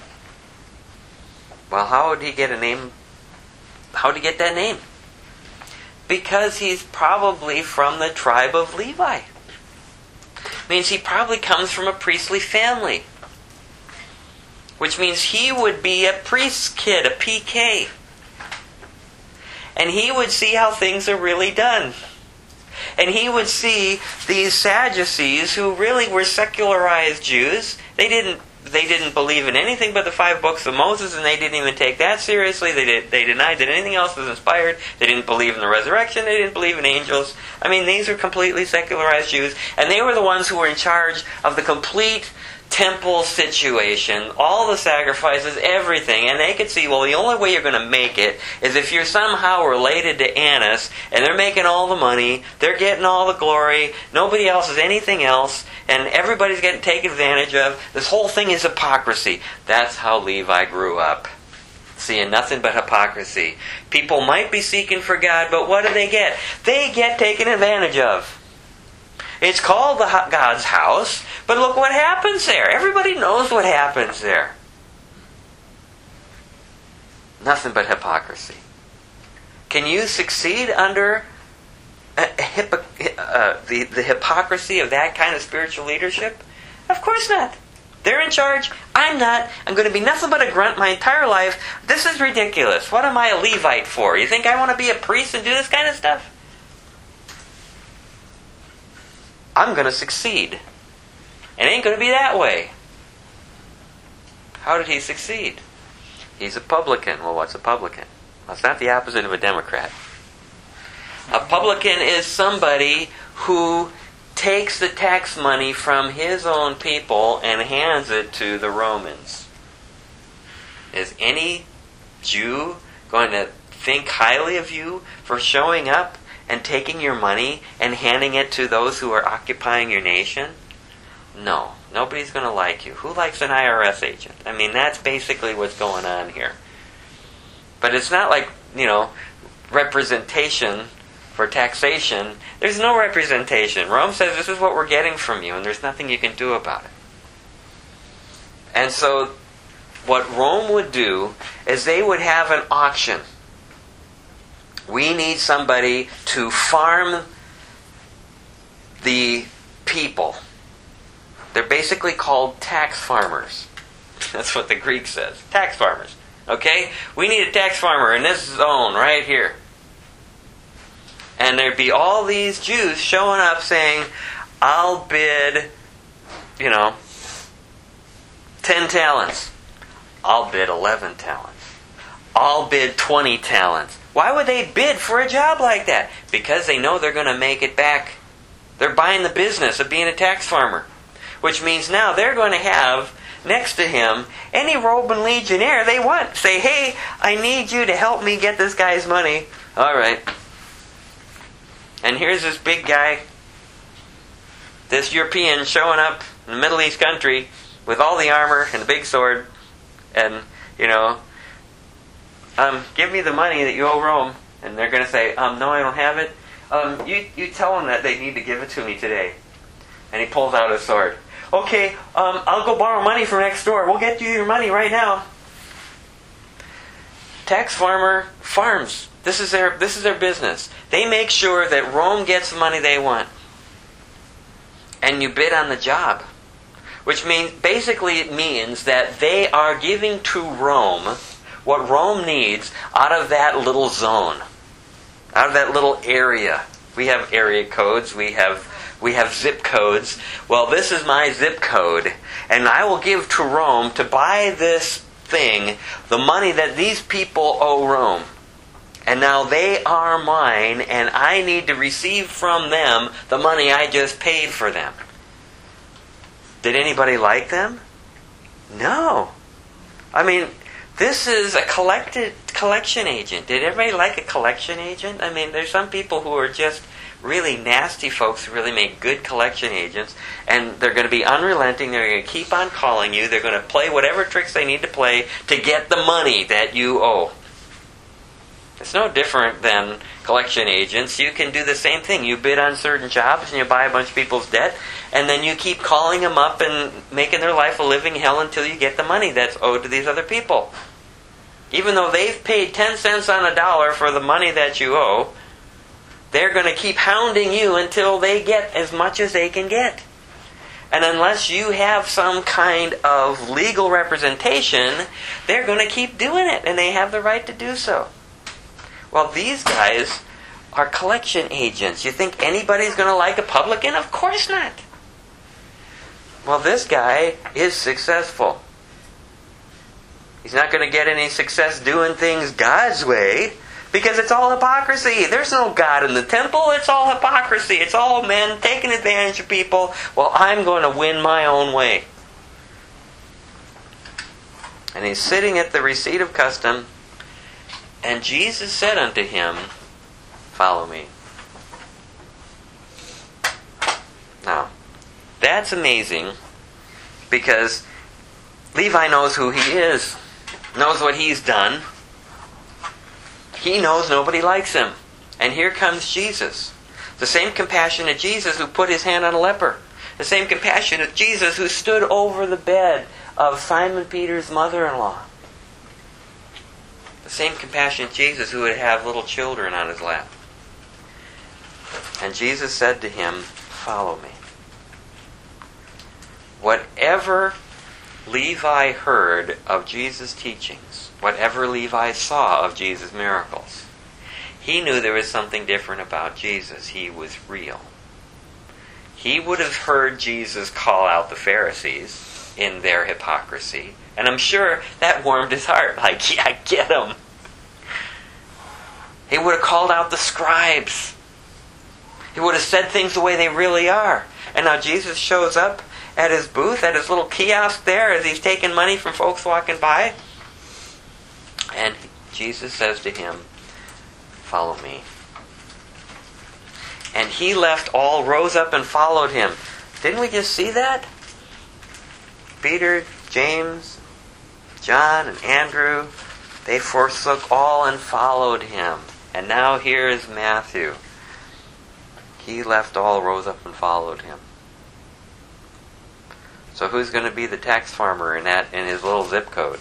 Well, how did he get a name? How did he get that name? Because he's probably from the tribe of Levi. Means he probably comes from a priestly family. Which means he would be a priest's kid, a P K. And he would see how things are really done. And he would see these Sadducees, who really were secularized Jews. They didn't They didn't believe in anything but the five books of Moses, and they didn't even take that seriously. They did, they denied that anything else was inspired. They didn't believe in the resurrection. They didn't believe in angels. I mean, these are completely secularized Jews, and they were the ones who were in charge of the complete temple situation, all the sacrifices, everything. And they could see, well, the only way you're going to make it is if you're somehow related to Annas, and they're making all the money, they're getting all the glory, nobody else is anything else, and everybody's getting taken advantage of. This whole thing is hypocrisy. That's how Levi grew up. Seeing nothing but hypocrisy. People might be seeking for God, but what do they get? They get taken advantage of. It's called the God's house, but look what happens there. Everybody knows what happens there. Nothing but hypocrisy. Can you succeed under a, a hypo, uh, the, the hypocrisy of that kind of spiritual leadership? Of course not. They're in charge. I'm not. I'm going to be nothing but a grunt my entire life. This is ridiculous. What am I a Levite for? You think I want to be a priest and do this kind of stuff? I'm going to succeed. It ain't going to be that way. How did he succeed? He's a publican. Well, what's a publican? Well, it's not the opposite of a Democrat. A publican is somebody who takes the tax money from his own people and hands it to the Romans. Is any Jew going to think highly of you for showing up and taking your money and handing it to those who are occupying your nation? No. Nobody's going to like you. Who likes an I R S agent? I mean, that's basically what's going on here. But it's not like, you know, representation for taxation. There's no representation. Rome says this is what we're getting from you, and there's nothing you can do about it. And so what Rome would do is they would have an auction. We need somebody to farm the people. They're basically called tax farmers. That's what the Greek says. Tax farmers. Okay? We need a tax farmer in this zone right here. And there'd be all these Jews showing up saying, I'll bid, you know, ten talents. I'll bid eleven talents. I'll bid twenty talents. Why would they bid for a job like that? Because they know they're going to make it back. They're buying the business of being a tax farmer. Which means now they're going to have next to him any Roman legionnaire they want. Say, hey, I need you to help me get this guy's money. All right. And here's this big guy, this European showing up in the Middle East country with all the armor and the big sword. And, you know, um, give me the money that you owe Rome. And they're going to say, um, no, I don't have it. Um, you, you tell them that they need to give it to me today. And he pulls out his sword. Okay, um, I'll go borrow money from next door. We'll get you your money right now. Tax farmer farms. This is their this is their business. They make sure that Rome gets the money they want. And you bid on the job. Which means, basically it means that they are giving to Rome what Rome needs out of that little zone. Out of that little area. We have area codes. We have we have zip codes. Well, this is my zip code. And I will give to Rome to buy this thing the money that these people owe Rome. And now they are mine, and I need to receive from them the money I just paid for them. Did anybody like them? No. I mean, this is a collected collection agent. Did everybody like a collection agent? I mean, there's some people who are just really nasty folks who really make good collection agents, and they're going to be unrelenting. They're going to keep on calling you. They're going to play whatever tricks they need to play to get the money that you owe. It's no different than collection agents. You can do the same thing. You bid on certain jobs and you buy a bunch of people's debt, and then you keep calling them up and making their life a living hell until you get the money that's owed to these other people. Even though they've paid ten cents on a dollar for the money that you owe, they're going to keep hounding you until they get as much as they can get. And unless you have some kind of legal representation, they're going to keep doing it, and they have the right to do so. Well, these guys are collection agents. You think anybody's going to like a publican? Of course not. Well, this guy is successful. He's not going to get any success doing things God's way, because it's all hypocrisy. There's no God in the temple. It's all hypocrisy. It's all men taking advantage of people. Well, I'm going to win my own way. And he's sitting at the receipt of custom, and Jesus said unto him, follow me. Now, that's amazing, because Levi knows who he is, knows what he's done. He knows nobody likes him. And here comes Jesus. The same compassionate Jesus who put his hand on a leper. The same compassionate Jesus who stood over the bed of Simon Peter's mother-in-law. The same compassionate Jesus who would have little children on his lap. And Jesus said to him, follow me. Whatever Levi heard of Jesus' teachings, whatever Levi saw of Jesus' miracles, he knew there was something different about Jesus. He was real. He would have heard Jesus call out the Pharisees in their hypocrisy, and I'm sure that warmed his heart. Like, yeah, get them. He would have called out the scribes. He would have said things the way they really are. And now Jesus shows up at his booth, at his little kiosk there, as he's taking money from folks walking by. And Jesus says to him, follow me. And he left all, rose up and followed him. Didn't we just see that? Peter, James, John, and Andrew, they forsook all and followed him. And now here is Matthew. He left all, rose up, and followed him. So who's going to be the tax farmer in that in his little zip code?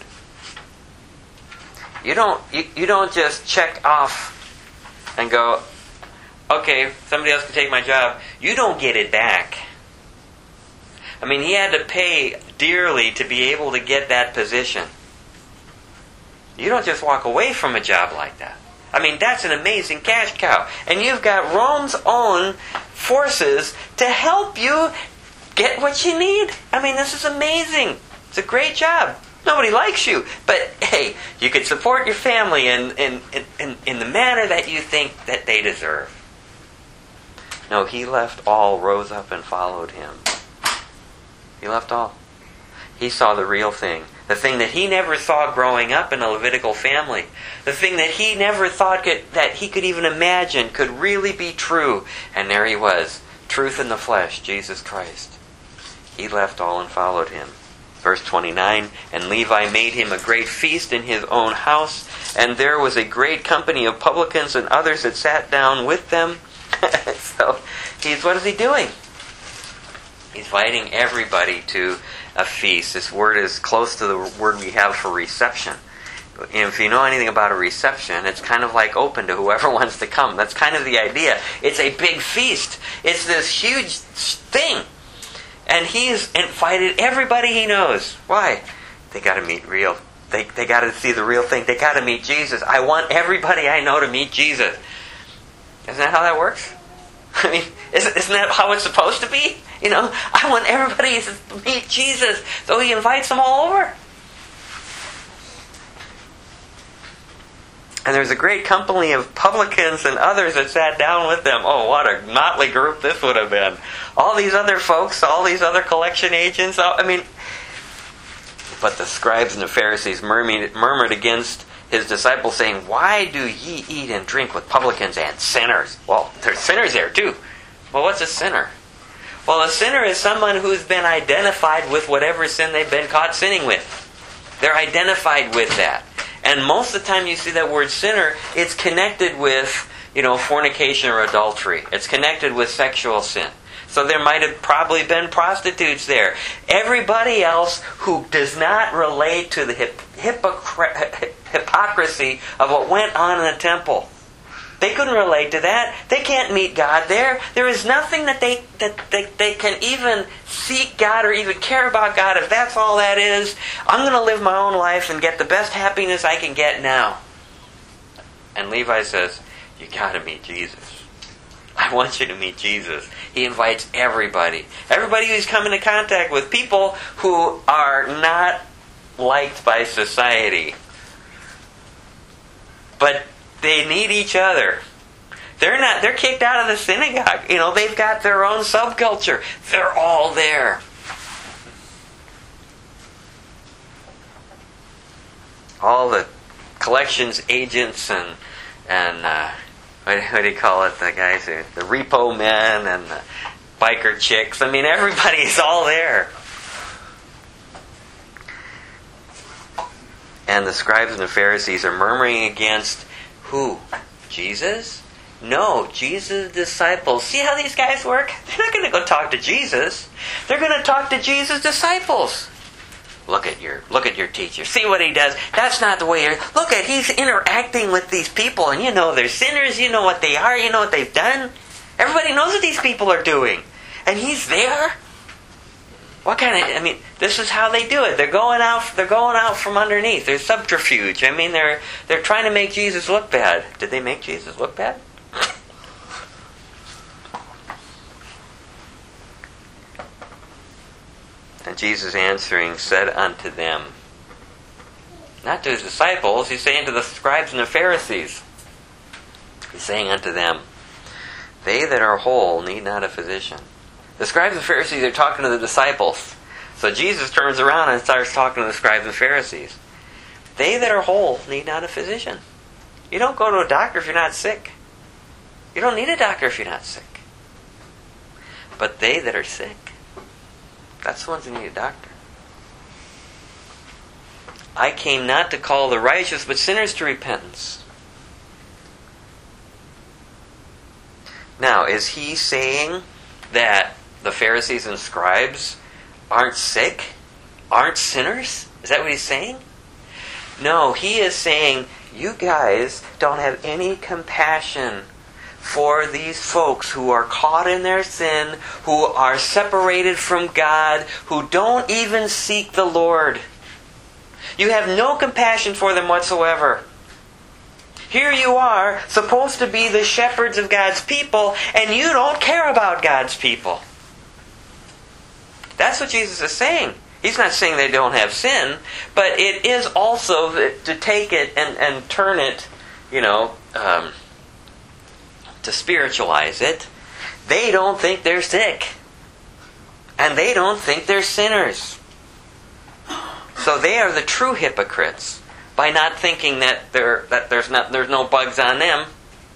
You don't you, you don't just check off and go, okay, somebody else can take my job. You don't get it back. I mean, he had to pay dearly to be able to get that position. You don't just walk away from a job like that. I mean, that's an amazing cash cow. And you've got Rome's own forces to help you get what you need. I mean, this is amazing. It's a great job. Nobody likes you. But, hey, you can support your family in, in, in, in the manner that you think that they deserve. No, he left all, rose up, and followed him. He left all. He saw the real thing. The thing that he never saw growing up in a Levitical family. The thing that he never thought could, that he could even imagine could really be true. And there he was. Truth in the flesh, Jesus Christ. He left all and followed him. Verse twenty-nine, and Levi made him a great feast in his own house, and there was a great company of publicans and others that sat down with them. So, he's what is he doing? He's inviting everybody to a feast. This word is close to the word we have for reception. And if you know anything about a reception, it's kind of like open to whoever wants to come. That's kind of the idea. It's a big feast. It's this huge thing. And he's invited everybody he knows. Why? They got to meet real. They they got to see the real thing. They got to meet Jesus. I want everybody I know to meet Jesus. Isn't that how that works? I mean, isn't, isn't that how it's supposed to be? You know, I want everybody to meet Jesus. So he invites them all over. And there's a great company of publicans and others that sat down with them. Oh, what a motley group this would have been. All these other folks, all these other collection agents. I mean, but the scribes and the Pharisees murmured, murmured against his disciples, saying, why do ye eat and drink with publicans and sinners? Well, there's sinners there too. Well, what's a sinner? Well, a sinner is someone who's been identified with whatever sin they've been caught sinning with. They're identified with that. And most of the time you see that word sinner, it's connected with, you know, fornication or adultery. It's connected with sexual sin. So there might have probably been prostitutes there. Everybody else who does not relate to the hip, hypocr- hypocrisy of what went on in the temple. They couldn't relate to that. They can't meet God there. There is nothing that they that they, they can even seek God or even care about God if that's all that is. I'm going to live my own life and get the best happiness I can get now. And Levi says, you got to meet Jesus. I want you to meet Jesus. He invites everybody. Everybody who's come into contact with people who are not liked by society. But they need each other. They're not, they're kicked out of the synagogue. You know, they've got their own subculture. They're all there. All the collections agents and, and uh, what, what do you call it? The guys, who, the repo men and the biker chicks. I mean, everybody's all there. And the scribes and the Pharisees are murmuring against who? Jesus? No, Jesus' disciples. See how these guys work? They're not going to go talk to Jesus. They're going to talk to Jesus' disciples. Look at your look at your teacher. See what he does. That's not the way you're... Look at, he's interacting with these people, and you know they're sinners. You know what they are. You know what they've done. Everybody knows what these people are doing. And he's there. What kind of... I mean, this is how they do it. They're going out. They're going out from underneath. There's subterfuge. I mean, they're they're trying to make Jesus look bad. Did they make Jesus look bad? And Jesus answering said unto them, not to his disciples, he's saying to the scribes and the Pharisees. He's saying unto them, they that are whole need not a physician. The scribes and Pharisees are talking to the disciples. So Jesus turns around and starts talking to the scribes and Pharisees. They that are whole need not a physician. You don't go to a doctor if you're not sick. You don't need a doctor if you're not sick. But they that are sick, that's the ones who need a doctor. I came not to call the righteous, but sinners to repentance. Now, is he saying that the Pharisees and scribes aren't sick? Aren't sinners? Is that what he's saying? No, he is saying, you guys don't have any compassion for these folks who are caught in their sin, who are separated from God, who don't even seek the Lord. You have no compassion for them whatsoever. Here you are, supposed to be the shepherds of God's people, and you don't care about God's people. That's what Jesus is saying. He's not saying they don't have sin, but it is also to take it and, and turn it, you know, um, to spiritualize it. They don't think they're sick. And they don't think they're sinners. So they are the true hypocrites by not thinking that there that there's not there's no bugs on them.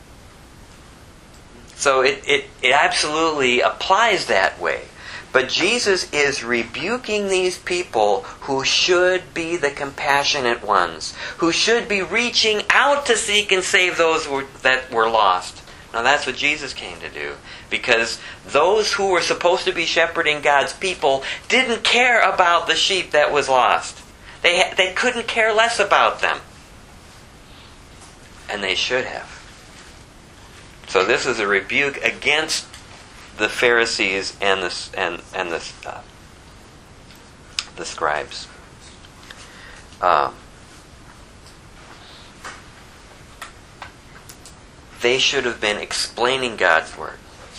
So it, it, it absolutely applies that way. But Jesus is rebuking these people who should be the compassionate ones, who should be reaching out to seek and save those who were, that were lost. Now that's what Jesus came to do. Because those who were supposed to be shepherding God's people didn't care about the sheep that was lost. They, they couldn't care less about them. And they should have. So this is a rebuke against the Pharisees and the and and the uh, the scribes. Um, they should have been explaining God's word.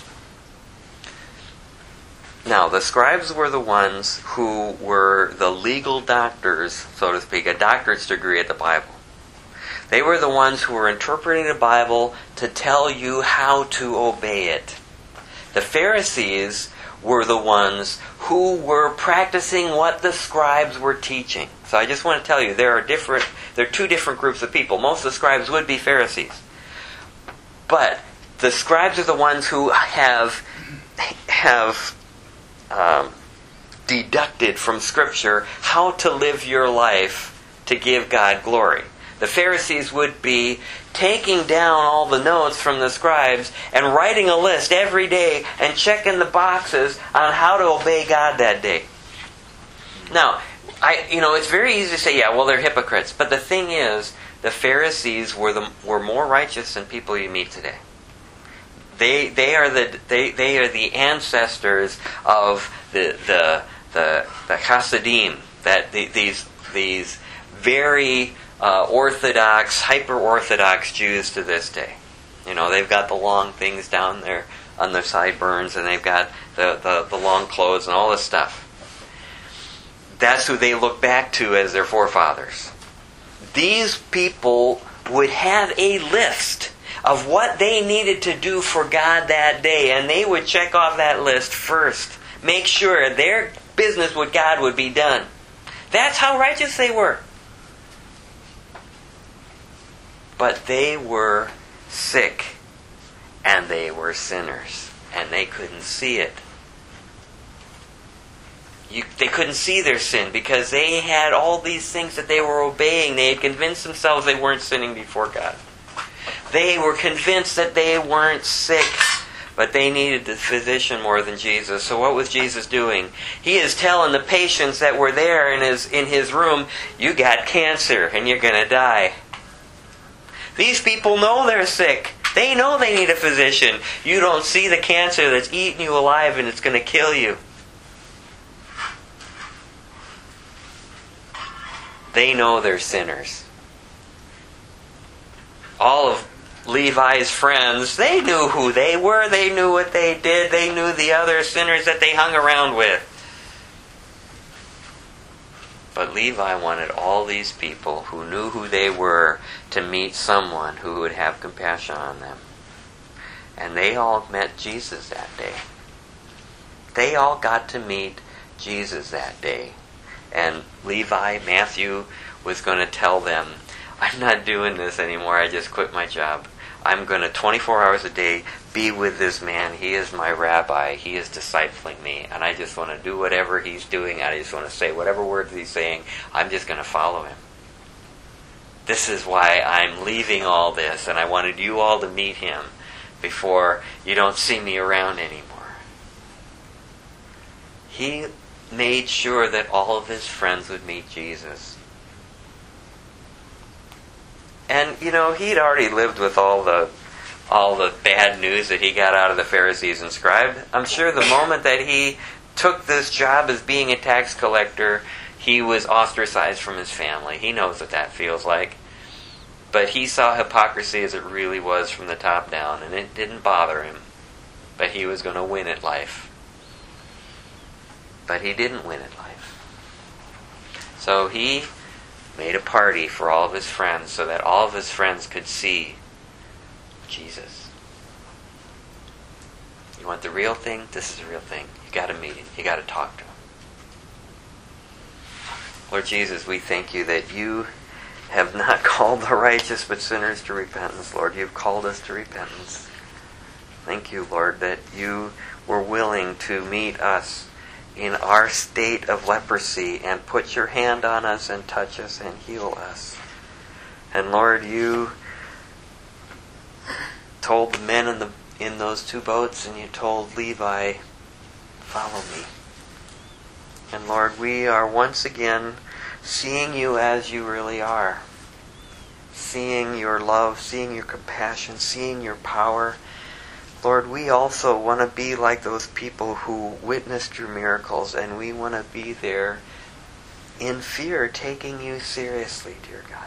Now, the scribes were the ones who were the legal doctors, so to speak, a doctorate's degree at the Bible. They were the ones who were interpreting the Bible to tell you how to obey it. The Pharisees were the ones who were practicing what the scribes were teaching. So I just want to tell you, there are different, there are two different groups of people. Most of the scribes would be Pharisees. But the scribes are the ones who have have um, deducted from Scripture how to live your life to give God glory. The Pharisees would be taking down all the notes from the scribes and writing a list every day and checking the boxes on how to obey God that day. Now, I you know, it's very easy to say, yeah, well, they're hypocrites. But the thing is, the Pharisees were the were more righteous than people you meet today. They they are the they, they are the ancestors of the the the, the Hasidim, that the, these these very Uh, Orthodox, hyper-Orthodox Jews to this day. You know, they've got the long things down there on their sideburns, and they've got the, the, the long clothes and all this stuff. That's who they look back to as their forefathers. These people would have a list of what they needed to do for God that day, and they would check off that list first. Make sure their business with God would be done. That's how righteous they were. But they were sick, and they were sinners, and they couldn't see it. You, they couldn't see their sin because they had all these things that they were obeying. They had convinced themselves they weren't sinning before God. They were convinced that they weren't sick, but they needed the physician more than Jesus. So what was Jesus doing? He is telling the patients that were there in his in his room, you got cancer and you're going to die. These people know they're sick. They know they need a physician. You don't see the cancer that's eating you alive and it's going to kill you. They know they're sinners. All of Levi's friends, they knew who they were. They knew what they did. They knew the other sinners that they hung around with. But Levi wanted all these people who knew who they were to meet someone who would have compassion on them. And they all met Jesus that day. They all got to meet Jesus that day. And Levi, Matthew, was going to tell them, I'm not doing this anymore. I just quit my job. I'm going to twenty-four hours a day be with this man. He is my rabbi. He is discipling me. And I just want to do whatever he's doing. I just want to say whatever words he's saying. I'm just going to follow him. This is why I'm leaving all this. And I wanted you all to meet him before you don't see me around anymore. He made sure that all of his friends would meet Jesus. And, you know, he'd already lived with all the all the bad news that he got out of the Pharisees and scribes. I'm sure the moment that he took this job as being a tax collector, he was ostracized from his family. He knows what that feels like. But he saw hypocrisy as it really was from the top down, and it didn't bother him. But he was going to win at life. But he didn't win at life. So he made a party for all of his friends so that all of his friends could see Jesus. You want the real thing? This is the real thing. You got to meet him. You got to talk to him. Lord Jesus, we thank you that you have not called the righteous but sinners to repentance. Lord, you've called us to repentance. Thank you, Lord, that you were willing to meet us in our state of leprosy and put your hand on us and touch us and heal us. And Lord, you told the men in the in those two boats, and you told Levi, follow me. And Lord, we are once again seeing you as you really are. Seeing your love, seeing your compassion, seeing your power. Lord, we also want to be like those people who witnessed your miracles, and we want to be there in fear, taking you seriously, dear God.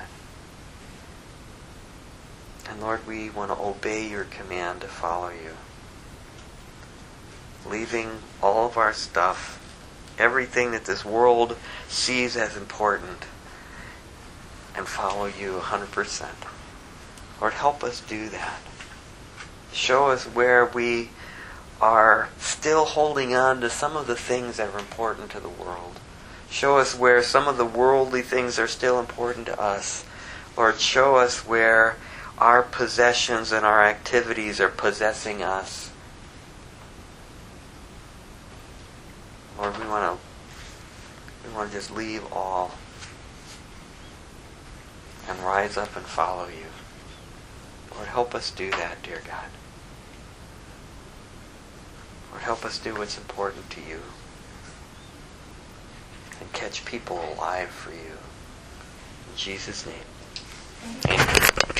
And Lord, we want to obey your command to follow you. Leaving all of our stuff, everything that this world sees as important, and follow you one hundred percent. Lord, help us do that. Show us where we are still holding on to some of the things that are important to the world. Show us where some of the worldly things are still important to us. Lord, show us where our possessions and our activities are possessing us. Lord, we want to we want to just leave all and rise up and follow you. Lord, help us do that, dear God. Lord, help us do what's important to you and catch people alive for you. In Jesus' name, amen.